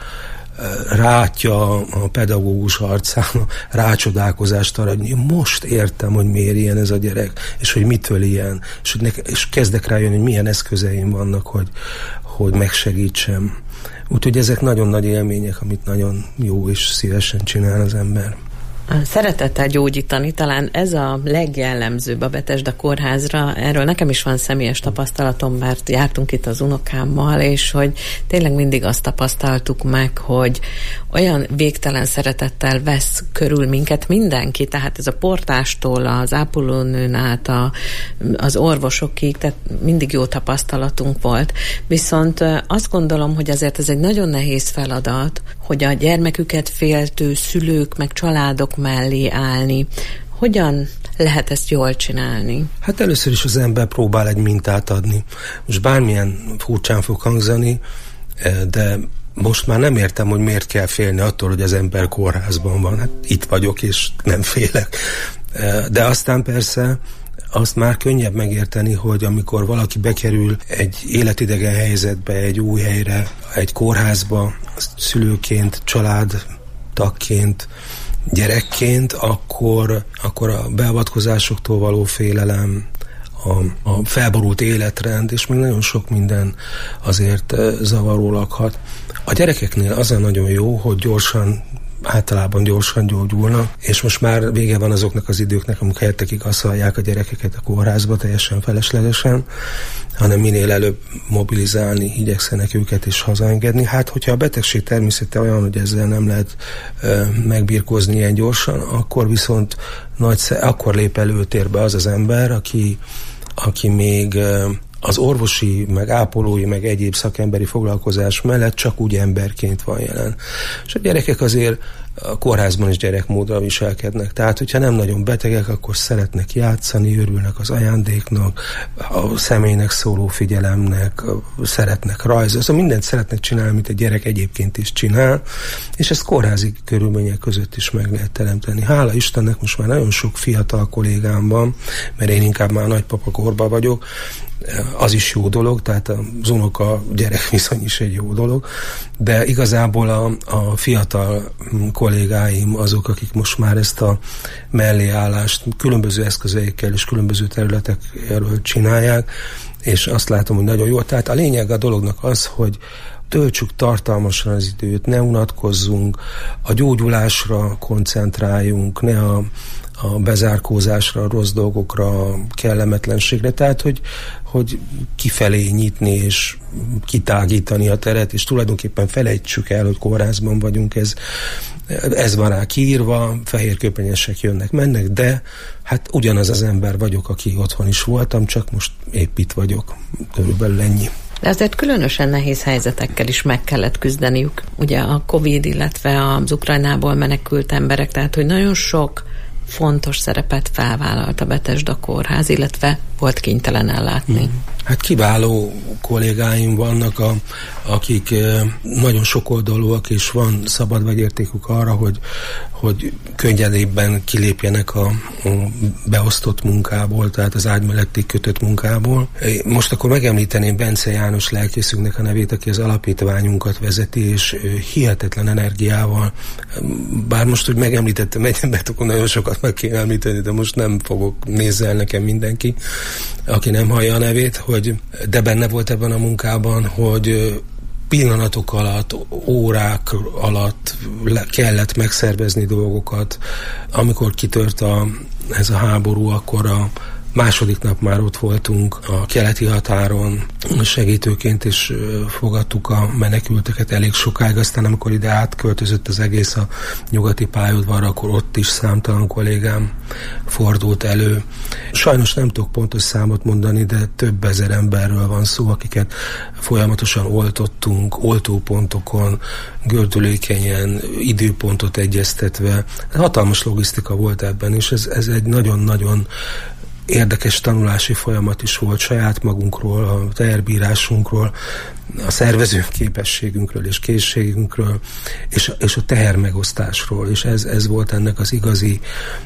rátja a pedagógus arcán a rácsodálkozást arra, hogy most értem, hogy miért ilyen ez a gyerek, és hogy mitől ilyen, és kezdek rájönni, hogy milyen eszközeim vannak, hogy megsegítsem. Úgyhogy ezek nagyon nagy élmények, amit nagyon jó és szívesen csinál az ember. Szeretettel gyógyítani, talán ez a legjellemzőbb a Bethesda kórházra. Erről nekem is van személyes tapasztalatom, mert jártunk itt az unokámmal, és hogy tényleg mindig azt tapasztaltuk meg, hogy olyan végtelen szeretettel vesz körül minket mindenki, tehát ez a portástól, az ápolónőn át, az orvosokig, tehát mindig jó tapasztalatunk volt. Viszont azt gondolom, hogy azért ez egy nagyon nehéz feladat, hogy a gyermeküket féltő szülők meg családok mellé állni. Hogyan lehet ezt jól csinálni? Hát először is az ember próbál egy mintát adni. Most bármilyen furcsán fog hangzani, de most már nem értem, hogy miért kell félni attól, hogy az ember kórházban van. Hát itt vagyok, és nem félek. De aztán persze azt már könnyebb megérteni, hogy amikor valaki bekerül egy életidegen helyzetbe, egy új helyre, egy kórházba, szülőként, családtagként, gyerekként, akkor a beavatkozásoktól való félelem, a felborult életrend, és még nagyon sok minden azért zavaró lakhat. A gyerekeknél az a nagyon jó, hogy általában gyorsan gyógyulnak, és most már vége van azoknak az időknek, amikor hettekig asszalják a gyerekeket a kórházba teljesen feleslegesen, hanem minél előbb mobilizálni, igyekszenek őket és hazaengedni. Hát, hogyha a betegség természete olyan, hogy ezzel nem lehet megbirkózni ilyen gyorsan, akkor viszont akkor lép előtérbe az az ember, aki még az orvosi, meg ápolói, meg egyéb szakemberi foglalkozás mellett csak úgy emberként van jelen. És a gyerekek azért a kórházban is gyerekmódra viselkednek. Tehát, hogyha nem nagyon betegek, akkor szeretnek játszani, örülnek az ajándéknak, a személynek szóló figyelemnek, szeretnek rajzozni, szóval mindent szeretnek csinálni, amit a gyerek egyébként is csinál, és ezt kórházi körülmények között is meg lehet teremteni. Hála Istennek most már nagyon sok fiatal kollégám van, mert én inkább már nagypapa korban vagyok, az is jó dolog, tehát az unoka-gyerek viszony is egy jó dolog, de igazából a fiatal kollégáim azok, akik most már ezt a melléállást különböző eszközeikkel és különböző területekről csinálják, és azt látom, hogy nagyon jó. Tehát a lényeg a dolognak az, hogy töltsük tartalmasan az időt, ne unatkozzunk, a gyógyulásra koncentráljunk, ne a bezárkózásra, a rossz dolgokra, a kellemetlenségre, tehát hogy kifelé nyitni és kitágítani a teret, és tulajdonképpen felejtsük el, hogy kórházban vagyunk, ez van rá kiírva, fehérköpenyesek jönnek, mennek, de hát ugyanaz az ember vagyok, aki otthon is voltam, csak most épp itt vagyok, körülbelül ennyi. De azért különösen nehéz helyzetekkel is meg kellett küzdeniük. Ugye a Covid, illetve az Ukrajnából menekült emberek, tehát hogy nagyon sok fontos szerepet felvállalt a Betesda kórház, illetve volt kénytelen ellátni. Hát kiváló kollégáim vannak, akik nagyon sokoldalúak, és van szabad vegyértékük arra, hogy könnyedébben kilépjenek a beosztott munkából, tehát az ágy melletti kötött munkából. Most akkor megemlíteném Bence János lelkészünknek a nevét, aki az alapítványunkat vezeti, és hihetetlen energiával, bár most, hogy megemlítettem egy embert, akkor nagyon sokat meg kéne említeni, de most nem fogok, nézzel nekem mindenki, aki nem hallja a nevét, de benne volt ebben a munkában, hogy pillanatok alatt, órák alatt kellett megszervezni dolgokat. Amikor kitört ez a háború, akkor a második nap már ott voltunk a keleti határon segítőként, és fogadtuk a menekülteket elég sokáig. Aztán amikor ide átköltözött az egész a nyugati pályaudvarra, akkor ott is számtalan kollégám fordult elő. Sajnos nem tudok pontos számot mondani, de több ezer emberről van szó, akiket folyamatosan oltottunk, oltópontokon, gördülékenyen, időpontot egyeztetve. Hatalmas logisztika volt ebben, és ez egy nagyon-nagyon érdekes tanulási folyamat is volt saját magunkról, a teherbírásunkról, a szervező képességünkről és készségünkről, és a tehermegosztásról, és ez volt ennek az igazi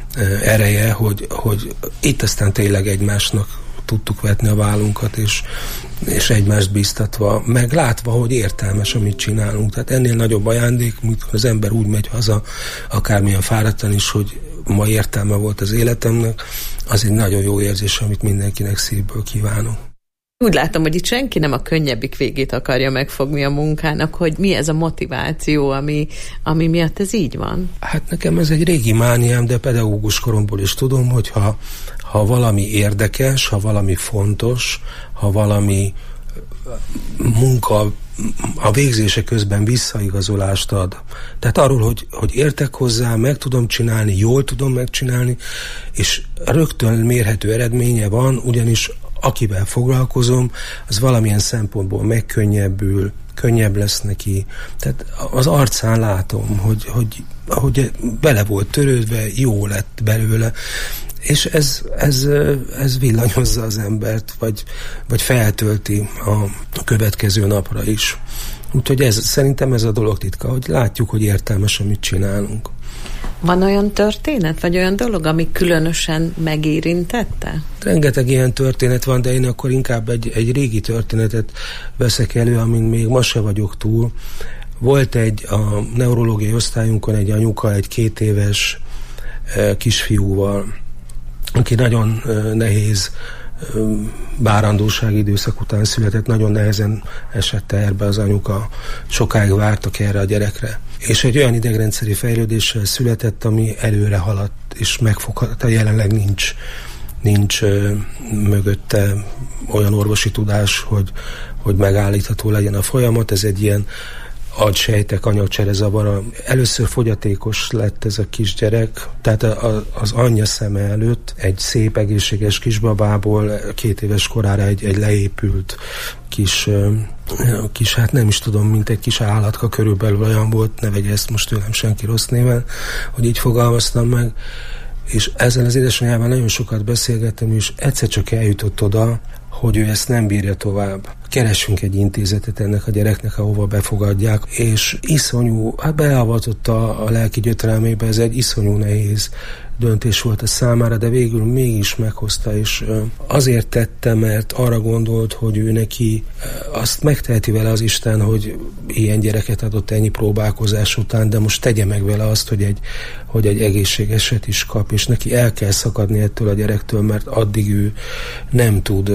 ereje, hogy itt aztán tényleg egymásnak tudtuk vetni a vállunkat, és egymást bíztatva, meg látva, hogy értelmes, amit csinálunk. Tehát ennél nagyobb ajándék, mint az ember úgy megy haza, akármilyen fáradtan is, hogy ma értelme volt az életemnek, az egy nagyon jó érzés, amit mindenkinek szívből kívánok. Úgy látom, hogy itt senki nem a könnyebbik végét akarja megfogni a munkának, hogy mi ez a motiváció, ami miatt ez így van? Hát nekem ez egy régi mániám, de pedagógus koromból is tudom, hogy ha valami érdekes, ha valami fontos, ha valami munka a végzése közben visszaigazolást ad. Tehát arról, hogy értek hozzá, meg tudom csinálni, jól tudom megcsinálni, és rögtön mérhető eredménye van, ugyanis akivel foglalkozom, az valamilyen szempontból megkönnyebbül, könnyebb lesz neki. Tehát az arcán látom, hogy bele volt törődve, jó lett belőle, és ez villanyozza az embert, vagy feltölti a következő napra is. Úgyhogy szerintem ez a dolog titka, hogy látjuk, hogy értelmes, amit csinálunk. Van olyan történet, vagy olyan dolog, ami különösen megérintette? Rengeteg ilyen történet van, de én akkor inkább egy régi történetet veszek elő, amin még ma se vagyok túl. Volt a neurológiai osztályunkon egy anyuka, egy 2 éves kisfiúval, aki nagyon nehéz várandósági időszak után született, nagyon nehezen esett terbe az anyuka, sokáig vártak erre a gyerekre. És egy olyan idegrendszeri fejlődéssel született, ami előre haladt, és megfoghatta, jelenleg nincs mögötte olyan orvosi tudás, hogy megállítható legyen a folyamat. Ez egy ilyen agysejtek anyagcsere zavara. Először fogyatékos lett ez a kisgyerek, tehát az anyja szeme előtt egy szép, egészséges kisbabából 2 éves korára egy leépült kis, hát nem is tudom, mint egy kis állatka, körülbelül olyan volt, ne vegye ezt most tőlem senki rossz néven, hogy így fogalmaztam meg. És ezzel az édesanyjával nagyon sokat beszélgettem, és egyszer csak eljutott oda, hogy ő ezt nem bírja tovább. Keressünk egy intézetet ennek a gyereknek, ahova befogadják, és iszonyú, beavatotta a lelki gyötrelmébe, ez egy iszonyú nehéz döntés volt a számára, de végül mégis meghozta, és azért tette, mert arra gondolt, hogy ő neki azt megteheti vele az Isten, hogy ilyen gyereket adott ennyi próbálkozás után, de most tegye meg vele azt, hogy egy egészségeset is kap, és neki el kell szakadni ettől a gyerektől, mert addig ő nem tud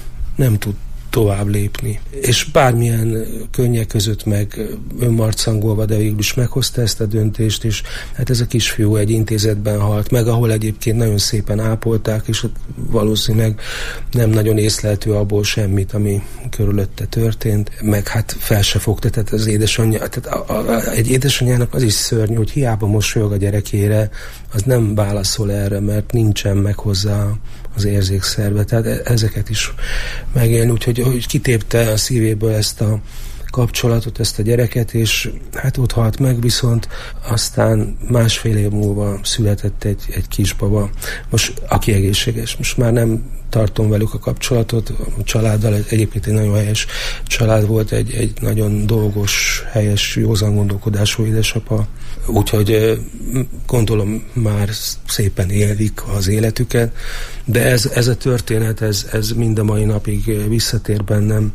tovább lépni. És bármilyen könnyek között meg önmarcangolva, de végül is meghozta ezt a döntést, és hát ez a kisfiú egy intézetben halt meg, ahol egyébként nagyon szépen ápolták, és valószínűleg nem nagyon észlelhető abból semmit, ami körülötte történt, meg hát fel se fogta, tehát az édesanyja, tehát egy édesanyjának az is szörnyű, hogy hiába mosolyog a gyerekére, az nem válaszol erre, mert nincsen meg hozzá az érzékszerve, tehát ezeket is megélni, úgyhogy kitépte a szívéből ezt a kapcsolatot, ezt a gyereket, és hát ott halt meg, viszont aztán 1,5 év múlva született egy kisbaba, most aki egészséges, most már nem tartom velük a kapcsolatot, a családdal, egyébként egy nagyon helyes család volt, egy nagyon dolgos, helyes, józan gondolkodású édesapa, úgyhogy gondolom már szépen élik az életüket, de ez a történet, ez mind a mai napig visszatér bennem,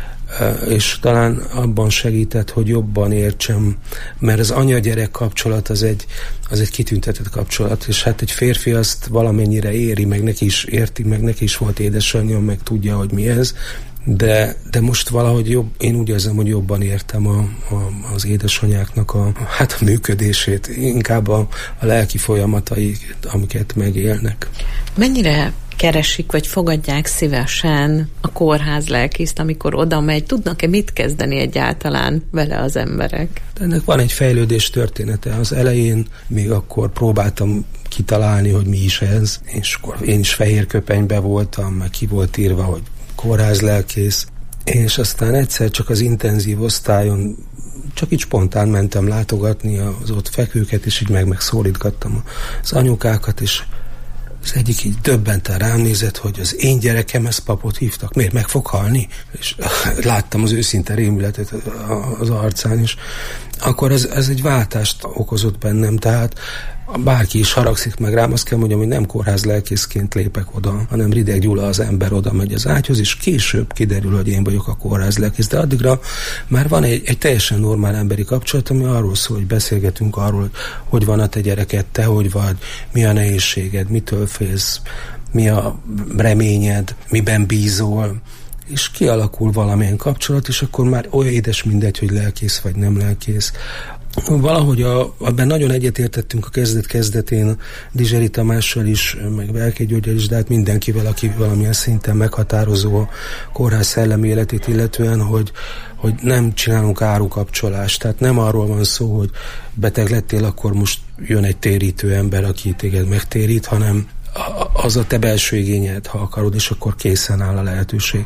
és talán abban segített, hogy jobban értsem, mert az anya-gyerek kapcsolat az egy kitüntetett kapcsolat, és hát egy férfi azt valamennyire éri, meg neki is érti, meg neki is volt édesanyja, meg tudja, hogy mi ez, de most valahogy én úgy érzem, hogy jobban értem az édesanyáknak a működését, inkább a lelki folyamatai, amiket megélnek. Mennyire keresik, vagy fogadják szívesen a kórház lelkészt, amikor oda megy? Tudnak-e mit kezdeni egyáltalán vele az emberek? Ennek van egy fejlődés története. Az elején még akkor próbáltam kitalálni, hogy mi is ez, és akkor én is fehér köpenybe voltam, meg ki volt írva, hogy kórházlelkész, és aztán egyszer csak az intenzív osztályon csak így spontán mentem látogatni az ott fekvőket, és így megszólítgattam az anyukákat, és az egyik így döbbenten rám nézett, hogy az én gyerekem, ezt papot hívtak, miért meg fog halni? És láttam az őszinte rémületet az arcán, és akkor ez egy váltást okozott bennem, tehát bárki is haragszik meg rám, azt kell mondjam, hogy nem kórházlelkészként lépek oda, hanem Rideg Gyula az ember oda megy az ágyhoz, és később kiderül, hogy én vagyok a kórházlelkész, de addigra már van egy teljesen normál emberi kapcsolat, ami arról szól, hogy beszélgetünk arról, hogy van a te gyereket, te hogy vagy, mi a nehézséged, mitől félsz, mi a reményed, miben bízol, és kialakul valamilyen kapcsolat, és akkor már olyan édes mindegy, hogy lelkész vagy nem lelkész. Valahogy abban nagyon egyetértettünk a kezdet-kezdetén Dizseri Tamással is, meg Velkei Györgyel is, de hát mindenkivel, aki valamilyen szinten meghatározó a kórház szellemi életét illetően, hogy nem csinálunk árukapcsolást. Tehát nem arról van szó, hogy beteg lettél, akkor most jön egy térítő ember, aki téged megtérít, hanem az a te belső igényed, ha akarod, és akkor készen áll a lehetőség.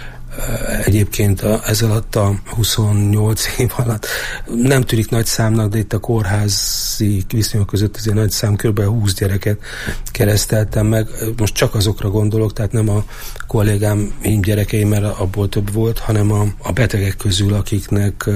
Egyébként ez alatt a 28 év alatt nem tűnik nagy számnak, de itt a kórházi viszonyok között azért nagy szám, kb. 20 gyereket kereszteltem meg. Most csak azokra gondolok, tehát nem a kollégám, én gyerekeim, mert abból több volt, hanem a betegek közül, akiknek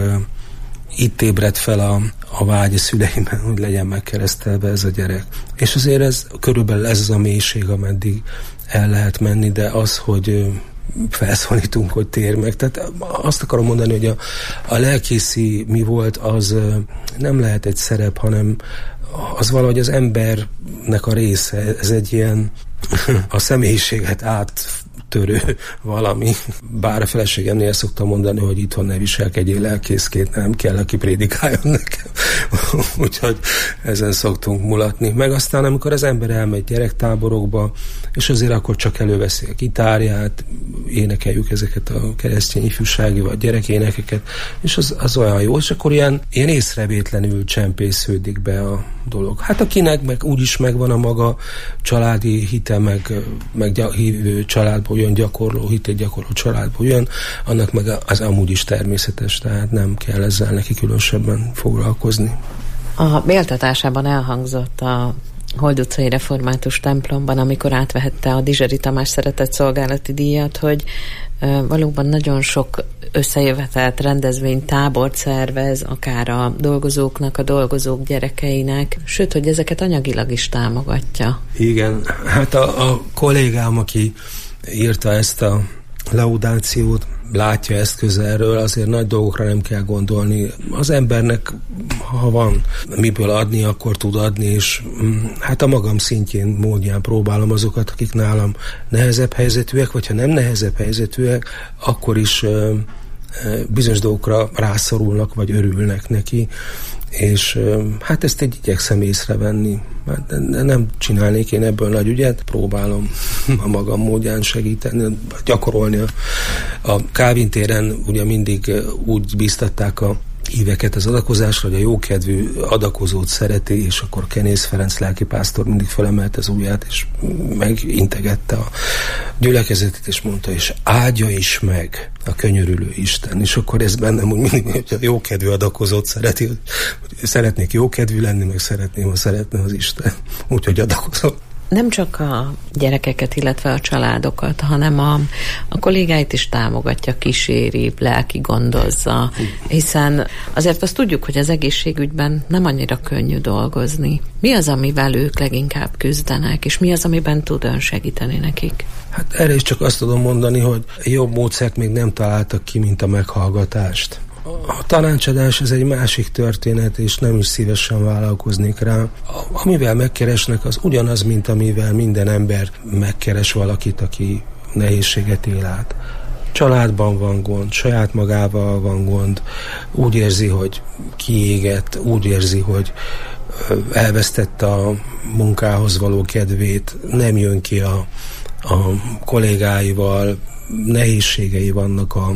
itt ébredt fel a vágy a szüleimben, hogy legyen megkeresztelve ez a gyerek. És azért körülbelül ez az a mélység, ameddig el lehet menni, de az, hogy felszólítunk, hogy térj meg. Tehát azt akarom mondani, hogy a lelkészi mi volt, az nem lehet egy szerep, hanem az valahogy az embernek a része. Ez egy ilyen a személyiséget áttörő valami. Bár a feleségemnél szoktam mondani, hogy itthon ne viselkedjél lelkészként, nem kell, aki prédikáljon nekem. Úgyhogy ezen szoktunk mulatni. Meg aztán, amikor az ember elmegy gyerektáborokba, és azért akkor csak előveszi a gitárját, énekeljük ezeket a keresztény ifjúsági vagy gyerekénekeket, és az olyan jó, és akkor ilyen észrevétlenül csempésződik be a dolog. Hát akinek meg úgyis megvan a maga családi hite, meg hívő családból jön, hitét gyakorló családból jön, annak meg az amúgy is természetes, tehát nem kell ezzel neki különösebben foglalkozni. A méltatásában elhangzott a Hold utcai református templomban, amikor átvehette a Dizseri Tamás szeretett szolgálati díjat, hogy valóban nagyon sok összejövetelt rendezvény, tábort szervez, akár a dolgozóknak, a dolgozók gyerekeinek, sőt, hogy ezeket anyagilag is támogatja. Igen, hát a kollégám, aki írta ezt a laudációt, látja ezt közelről, azért nagy dolgokra nem kell gondolni. Az embernek, ha van miből adni, akkor tud adni, és hát a magam szintjén, módján próbálom azokat, akik nálam nehezebb helyzetűek, vagy ha nem nehezebb helyzetűek, akkor is bizonyos dolgokra rászorulnak, vagy örülnek neki, és hát ezt igyekszem észrevenni. Nem csinálnék én ebből nagy ügyet, próbálom a magam módján segíteni, gyakorolni. A Kálvin téren ugye mindig úgy bíztatták a híveket az adakozásra, hogy a jókedvű adakozót szereti, és akkor Kenész Ferenc lelkipásztor mindig felemelte az ujját, és megintegette a gyülekezetet, és mondta, és áldja is meg a könyörülő Isten. És akkor ez bennem úgy mindig, hogy a jókedvű adakozót szereti, hogy szeretnék jókedvű lenni, meg szeretném, ha szeretne az Isten. Úgyhogy adakozom. Nem csak a gyerekeket, illetve a családokat, hanem a kollégáit is támogatja, kíséri, lelki gondozza, hiszen azért azt tudjuk, hogy az egészségügyben nem annyira könnyű dolgozni. Mi az, amivel ők leginkább küzdenek, és mi az, amiben tud ön segíteni nekik? Hát erre is csak azt tudom mondani, hogy jobb módszert még nem találtak ki, mint a meghallgatást. A tanácsadás ez egy másik történet, és nem is szívesen vállalkoznék rá. Amivel megkeresnek, az ugyanaz, mint amivel minden ember megkeres valakit, aki nehézséget él át. Családban van gond, saját magával van gond, úgy érzi, hogy kiégett, úgy érzi, hogy elvesztette a munkához való kedvét, nem jön ki a kollégáival, nehézségei vannak a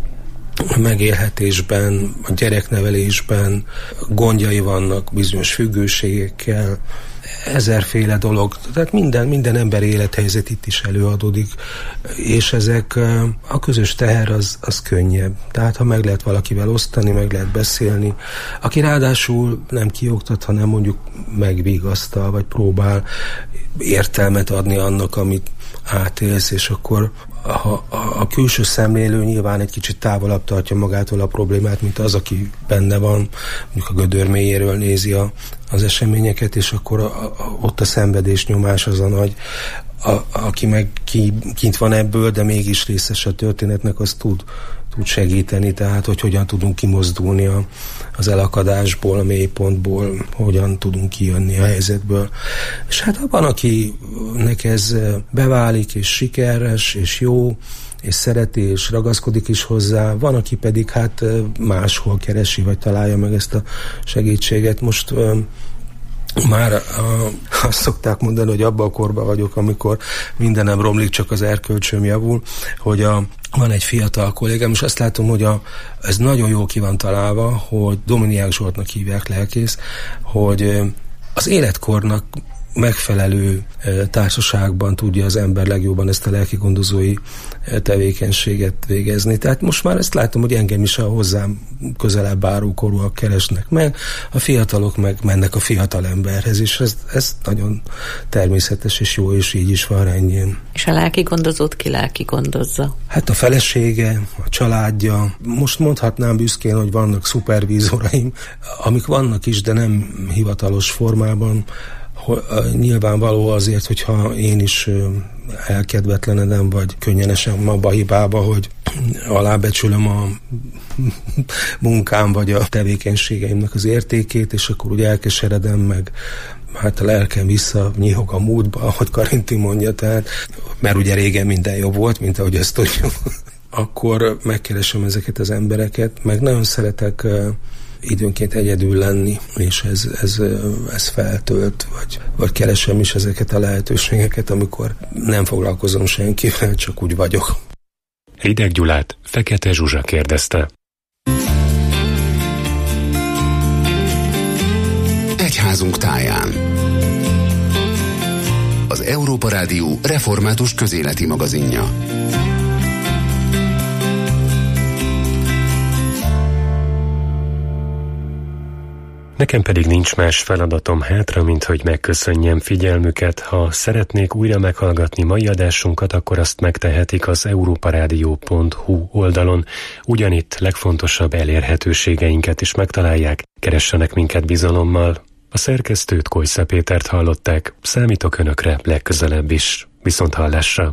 megélhetésben, a gyereknevelésben, gondjai vannak bizonyos függőségekkel, ezerféle dolog, tehát minden ember élethelyzet itt is előadódik, és ezek a közös teher az könnyebb. Tehát ha meg lehet valakivel osztani, meg lehet beszélni, aki ráadásul nem kioktat, hanem mondjuk megvigasztal, vagy próbál értelmet adni annak, amit átélsz, és akkor a külső szemlélő nyilván egy kicsit távolabb tartja magától a problémát, mint az, aki benne van, mondjuk a gödör mélyéről nézi az eseményeket, és akkor ott a szenvedés, nyomás az a nagy. Aki meg kint van ebből, de mégis részes a történetnek, az tud segíteni, tehát hogy hogyan tudunk kimozdulni az elakadásból, a mélypontból, hogyan tudunk kijönni a helyzetből. És hát van, akinek ez beválik, és sikeres, és jó, és szereti, és ragaszkodik is hozzá, van, aki pedig hát máshol keresi, vagy találja meg ezt a segítséget. Most már azt szokták mondani, hogy abban a korban vagyok, amikor mindenem romlik, csak az erkölcsöm javul, hogy van egy fiatal kollégám, és azt látom, hogy ez nagyon jól ki van találva, hogy Dominiák Zsoltnak hívják, lelkész, hogy az életkornak megfelelő társaságban tudja az ember legjobban ezt a lelkigondozói tevékenységet végezni. Tehát most már ezt látom, hogy engem is a hozzám közelebb álló korúak keresnek meg, a fiatalok meg mennek a fiatal emberhez, és ez nagyon természetes és jó, és így is van rendjén. És a lelkigondozót ki lelkigondozza? Hát a felesége, a családja. Most mondhatnám büszkén, hogy vannak szupervízoraim, amik vannak is, de nem hivatalos formában, Nyilvánvaló azért, hogyha én is elkedvetlenedem, vagy könnyen esem abba a hibába, hogy alábecsülöm a munkám, vagy a tevékenységeimnek az értékét, és akkor úgy elkeseredem, meg hát a lelkem visszanyíhog a múltba, ahogy Karinti mondja, tehát, mert ugye régen minden jobb volt, mint ahogy ezt tudjuk. Akkor megkeresem ezeket az embereket, meg nagyon szeretek időnként egyedül lenni, és ez feltölt, vagy keresem is ezeket a lehetőségeket, amikor nem foglalkozom senkivel, csak úgy vagyok. Rideg Gyulát Fekete Zsuzsa kérdezte. Egyházunk táján. Az Európa Rádió református közéleti magazinja. Nekem pedig nincs más feladatom hátra, mint hogy megköszönjem figyelmüket. Ha szeretnék újra meghallgatni mai adásunkat, akkor azt megtehetik az europaradio.hu oldalon. Ugyanitt legfontosabb elérhetőségeinket is megtalálják. Keressenek minket bizalommal. A szerkesztőt, Kojsza Pétert hallották. Számítok önökre legközelebb is. Viszonthallásra!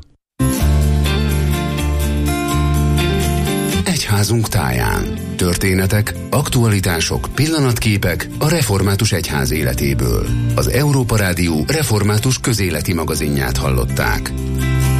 Egyházunk táján. Történetek, aktualitások, pillanatképek a református egyház életéből. Az Európa Rádió református közéleti magazinját hallották.